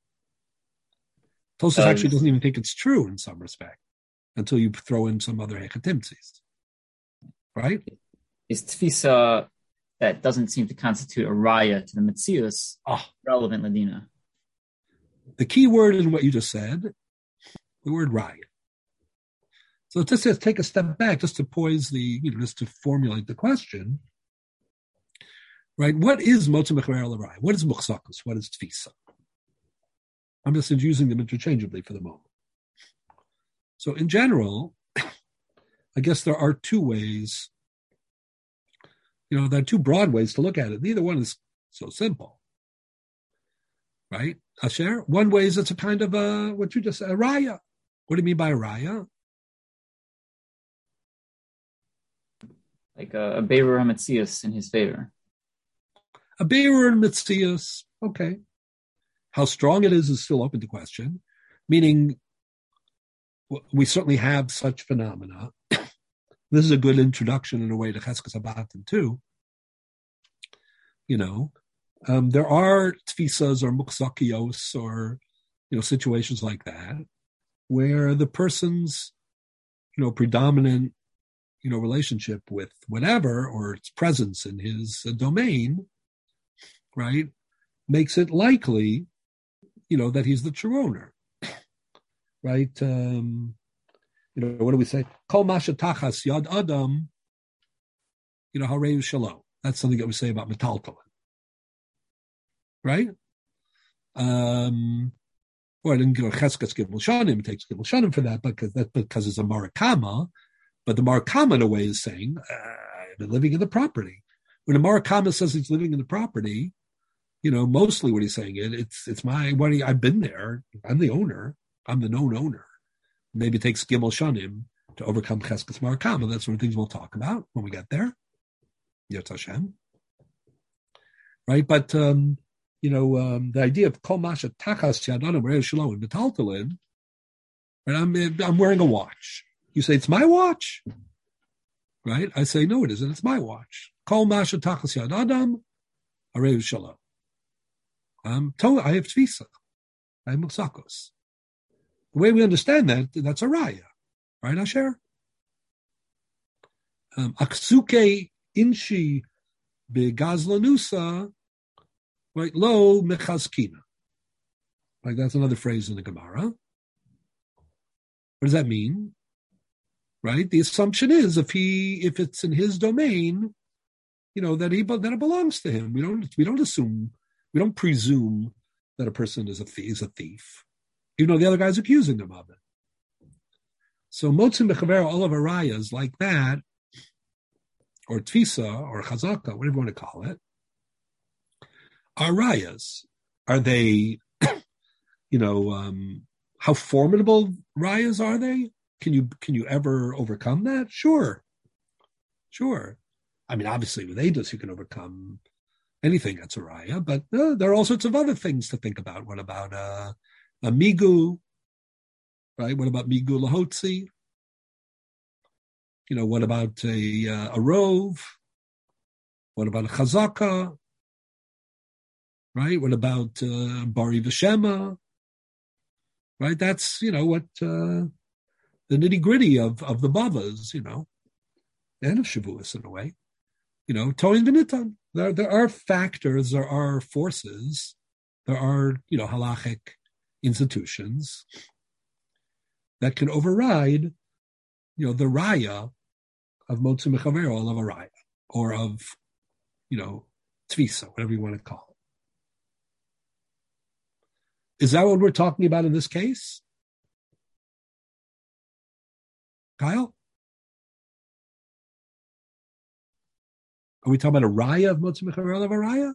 Tosfos actually doesn't even think it's true in some respect until you throw in some other hechatimtzis. Right? Is tfisa that doesn't seem to constitute a raya to the Metzius relevant Ladina? The key word in what you just said, the word raya. So just take a step back, just to poise just to formulate the question, right? What is Motzav Mecharer L'Raya? What is Muchsakus? What is Tfisa? I'm just using them interchangeably for the moment. So in general, I guess there are two ways, there are two broad ways to look at it. Neither one is so simple, right? Asher, one way is it's a kind of what you just said, a raya. What do you mean by a raya? Like a Beirur HaMetzius in his favor. A Beirur HaMetzius, okay. How strong it is still open to question, meaning we certainly have such phenomena. This is a good introduction in a way to Cheskas Habatim too. There are tfisas or muksakios or, situations like that where the person's, predominant relationship with whatever, or its presence in his domain, right, makes it likely, that he's the true owner, right? What do we say? Kol masha tachas yad adam, hareu shalom. That's something that we say about metaltalin, right? Or I didn't give a cheskas gimel shanim. It takes gimel shanim for that, because it's a marakama. But the Marakama, in a way, is saying, I've been living in the property. When a Marakama says he's living in the property, mostly what he's saying, it's my, I've been there. I'm the owner. I'm the known owner. Maybe it takes Gimel Shanim to overcome Cheskas Marakama. That's one of the things we'll talk about when we get there. Yotz Hashem. Right? But, the idea of Kol Masha Tachas Yadana Rei Shalom and Metaltalin, right? I'm wearing a watch. You say, it's my watch, right? I say, no, it isn't. It's my watch. Kol masha tachas yad adam, hareu shalom. I have tfisa. I have muksakos. The way we understand that, that's a raya, right, Asher? Aksuke inshi begazlanusa, right? Lo mechazkina. Like that's another phrase in the Gemara. What does that mean? Right? The assumption is if it's in his domain, that it belongs to him. We don't presume that a person is a thief, even though the other guy's accusing him of it. So Motzim B'Chavera Olav Arayas like that, or Tfisa, or Chazaka, whatever you want to call it, are rayas. Are they, how formidable rayas are they? Can you ever overcome that? Sure. I mean, obviously with Eidos you can overcome anything that's a raya, but there are all sorts of other things to think about. What about a migu, right? What about migu lahotzi? What about a rove? What about a chazaka? Right? What about bari v'shema? Right? That's what the nitty gritty of the bavas, and of shavuos in a way. Toin v'nitan. There are factors, there are forces, there are halachic institutions that can override the raya of motzi mechavero of a raya, or of tfisa, whatever you want to call it. Is that what we're talking about in this case, Kyle? Are we talking about a raya of motzi mechavero of a raya?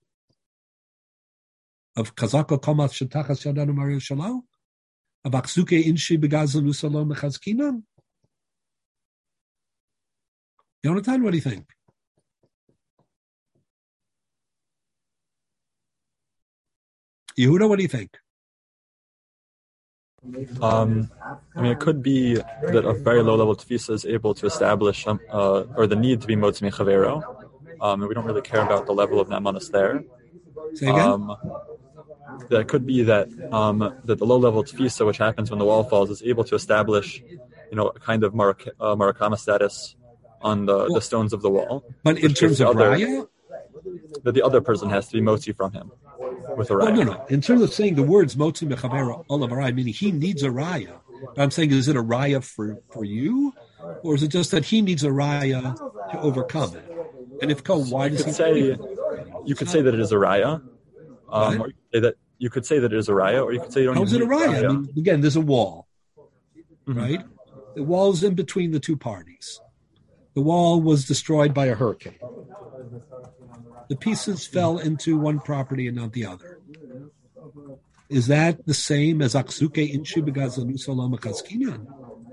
Of kazaka komat shetachas yadanu mario shalom? Of aksuke inshi begazan usalom mechazkinan? Yonatan, what do you think? Yehuda, what do you think? It could be that a very low-level tefisa is able to establish or the need to be motzi mechavero, and we don't really care about the level of namanos there. Say again? That could be that that the low-level tefisa, which happens when the wall falls, is able to establish, a kind of marakama status on the stones of the wall. But in terms of raya? That the other person has to be motzi from him with a raya. No. In terms of saying the words motzi mechavero olav raya, meaning he needs a raya. I'm saying, is it a raya for you? Or is it just that he needs a raya to overcome it? And if so, why does he say? You could say that it is a raya. Or you could say that it is a raya, or you could say you don't. How is it a raya? I mean, again, there's a wall, right? The wall's in between the two parties. The wall was destroyed by a hurricane. The pieces fell into one property and not the other. Is that the same as aksuke inshi begazanu salom kaskinan?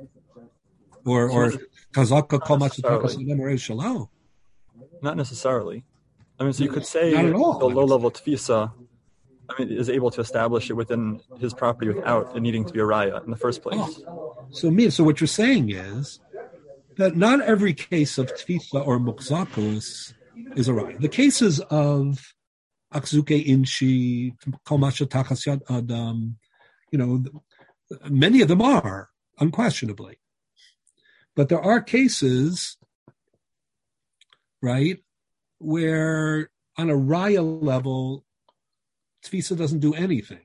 Or kazaka komatsu shalom? Not necessarily. So you could say the low-level tefisa, is able to establish it within his property without it needing to be a raya in the first place. So what you're saying is that not every case of tefisa or mukzakus is a raya. The cases of akzuke inshi, komasha tachasyat adam, many of them are, unquestionably. But there are cases, right, where on a raya level, tefisa doesn't do anything,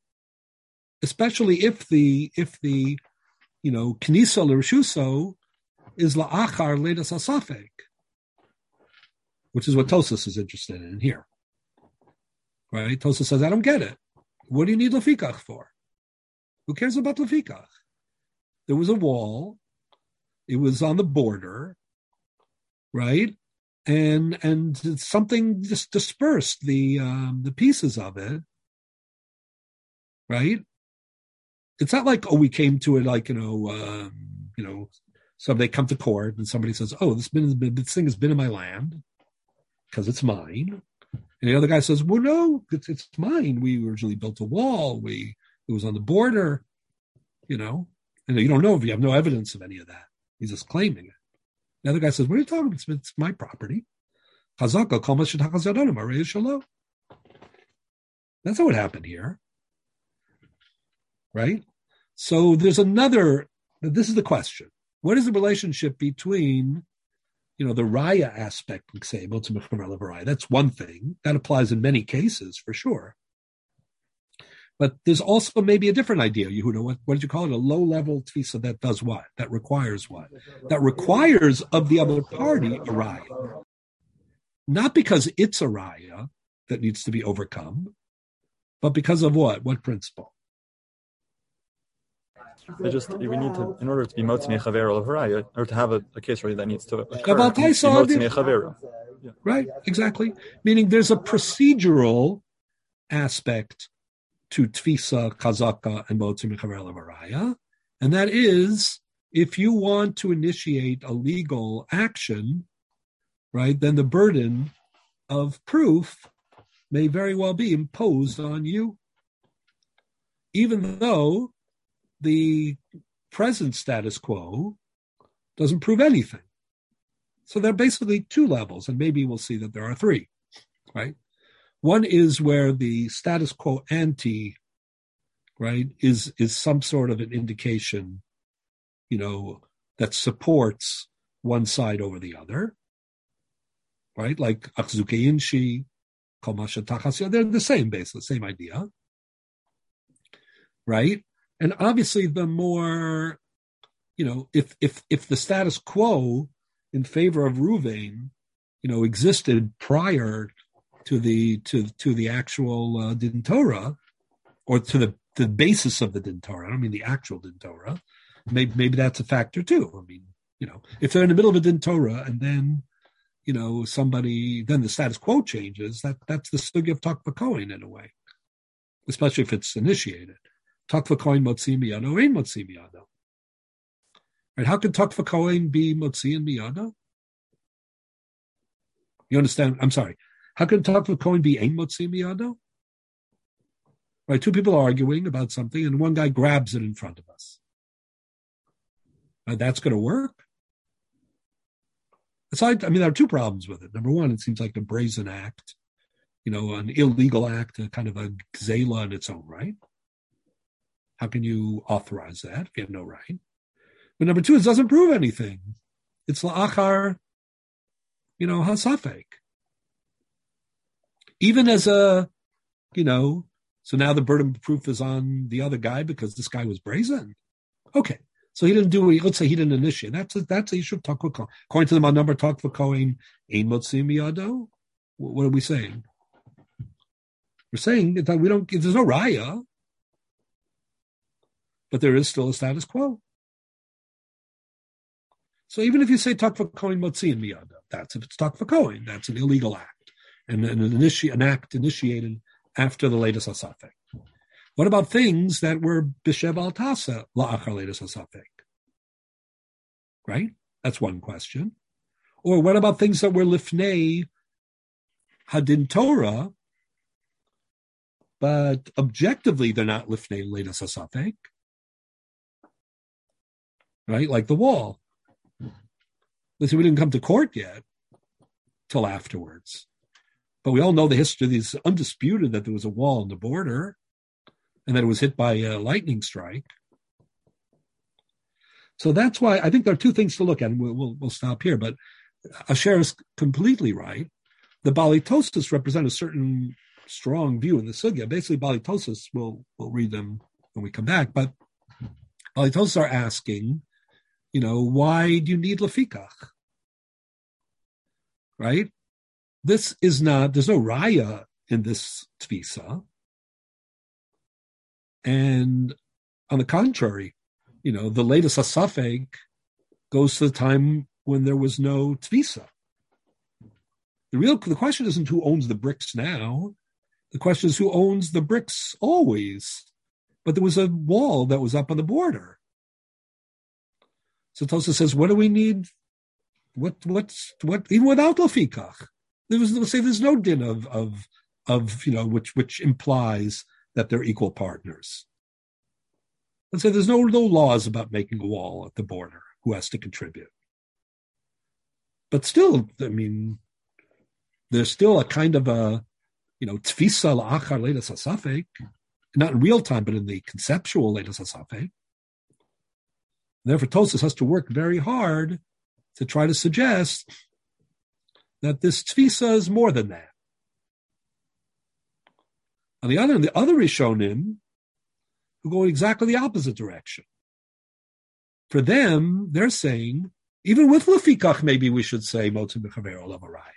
especially if the knisa l'rishuso is la'achar leidas asafek, which is what Tosas is interested in here. Right? Tosas says, I don't get it. What do you need lefikach for? Who cares about lefikach? There was a wall. It was on the border, right? And something just dispersed the pieces of it, right? It's not like, we came to it so they come to court and somebody says, this thing has been in my land because it's mine. And the other guy says, well, no, it's mine. We originally built a wall. It was on the border, and you don't know if you have no evidence of any of that. He's just claiming it. The other guy says, what are you talking about? It's my property. That's not what happened here. Right? So there's this is the question. What is the relationship between, the raya aspect, like say, that's one thing. That applies in many cases, for sure. But there's also maybe a different idea, Yehuda. What did you call it? A low-level tefisa that does what? That requires what? That requires of the other party a raya. Not because it's a raya that needs to be overcome, but because of what? What principle? We need to, in order to be motzi mechavero of raya, or to have a case where that needs to occur, motzi mechavero. Right, exactly. Meaning there's a procedural aspect to tfisa, kazaka, and motzi mechavero of raya, and that is if you want to initiate a legal action, right, then the burden of proof may very well be imposed on you, even though the present status quo doesn't prove anything. So there are basically two levels, and maybe we'll see that there are three, right? One is where the status quo ante, right, is some sort of an indication, that supports one side over the other, right? Like Achzuke Inshi, Komasha Tachasya, they're the same basically, same idea, right? And obviously the more, if the status quo in favor of Ruvain, existed prior to the actual Din Torah, or to the basis of the Din Torah. I don't mean the actual Din Torah. Maybe that's a factor too. I mean, if they're in the middle of a Din Torah and then, then the status quo changes, that's the sugya of Takva Kohen in a way, especially if it's initiated. Takva Kohen motzi miyado, ein motzi miyado. Right? How can Takva Kohen be motzi and miyado? You understand? I'm sorry. How can Takva Kohen be ein motzi miyado? Right? Two people are arguing about something, and one guy grabs it in front of us. That's going to work? There are two problems with it. Number one, it seems like a brazen act, an illegal act, a kind of a gzela in its own right. How can you authorize that if you have no right? But number two, it doesn't prove anything. It's la'achar, hasafek. Even as so now the burden of proof is on the other guy because this guy was brazen. Okay. So he didn't let's say he didn't initiate. That's a issue of Takva Kohen. According to the number Takva Kohen, ein motzi miyado. What are we saying? We're saying that there's no raya, but there is still a status quo. So even if you say Takva Kohen motzi miyado, that's if it's Takva Kohen, that's an illegal act, and an act initiated after the latest asafek. What about things that were b'shev al tasa la'achar latest asafek? Right? That's one question. Or what about things that were lifnei hadin Torah, but objectively they're not lifnei latest asafek? Right? Like the wall. Listen, we didn't come to court yet till afterwards. But we all know the history. It's undisputed that there was a wall on the border, and that it was hit by a lightning strike. So that's why I think there are two things to look at, and we'll stop here. But Asher is completely right. The Balitosis represent a certain strong view in the sugya. Basically, Balitosis, we'll read them when we come back, but Balitosis are asking, why do you need lefikach? Right? There's no raya in this tfisa. And on the contrary, the latest asafek goes to the time when there was no tvisa. The question isn't who owns the bricks now. The question is who owns the bricks always. But there was a wall that was up on the border. So Tosa says, what do we need? What even without lefikach? There's no din of which implies that they're equal partners. Let's say there's no laws about making a wall at the border, who has to contribute. But still, there's still a kind of a, tfisa la'achar leidas hasafek, not in real time, but in the conceptual leidas hasafek. Therefore, Tosas has to work very hard to try to suggest that this tfisa is more than that. On the other Rishonim, who go in exactly the opposite direction. For them, they're saying, even with lefikach, maybe we should say motzim b'chaver olav araya.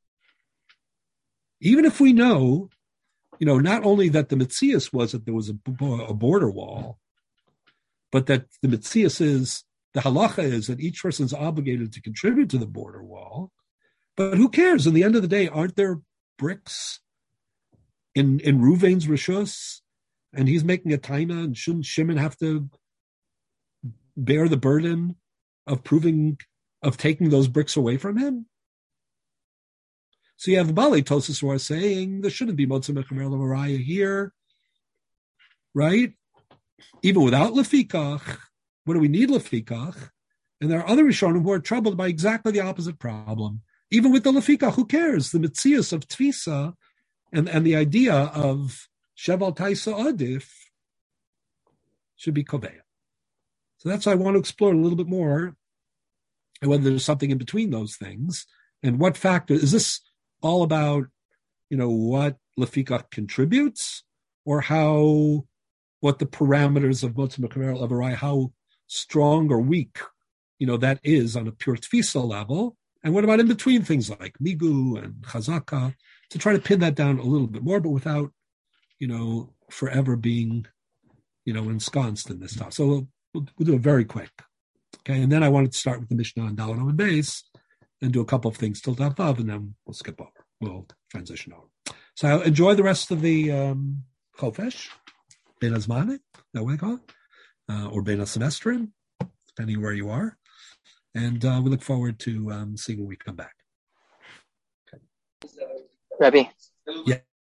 Even if we know, not only that the Metzias was that there was a border wall, but that the Metzias is, the halacha is that each person's obligated to contribute to the border wall. But who cares? In the end of the day, aren't there bricks in Ruvain's Rishus, and he's making a taina, and shouldn't Shimon have to bear the burden of taking those bricks away from him? So you have Bali Tosas who are saying there shouldn't be Motzei Mechamer L'Raya here, right? Even without Lefikach, what do we need Lefikach? And there are other Rishonim who are troubled by exactly the opposite problem. Even with the Lefikach, who cares? The Metzius of Tfisa and the idea of Sheval Taisa Adif should be Koveya. So that's why I want to explore a little bit more, and whether there's something in between those things, and what factor is this all about, what Lefikach contributes, or what the parameters of Motzei Mechamer L'Raya, how strong or weak, that is on a pure tfisa level, and what about in between things like migu and chazaka, to try to pin that down a little bit more, but without, forever being, ensconced in this stuff. So we'll do it very quick. Okay, and then I wanted to start with the Mishnah and Dalet Amud Beis and do a couple of things till Daf Vav, and then we'll skip over. We'll transition over. So enjoy the rest of the Chofesh, Ben Azmanik, that way call it, or Ben Semestrin, depending where you are. And we look forward to seeing when we come back. Rabbi. Yeah.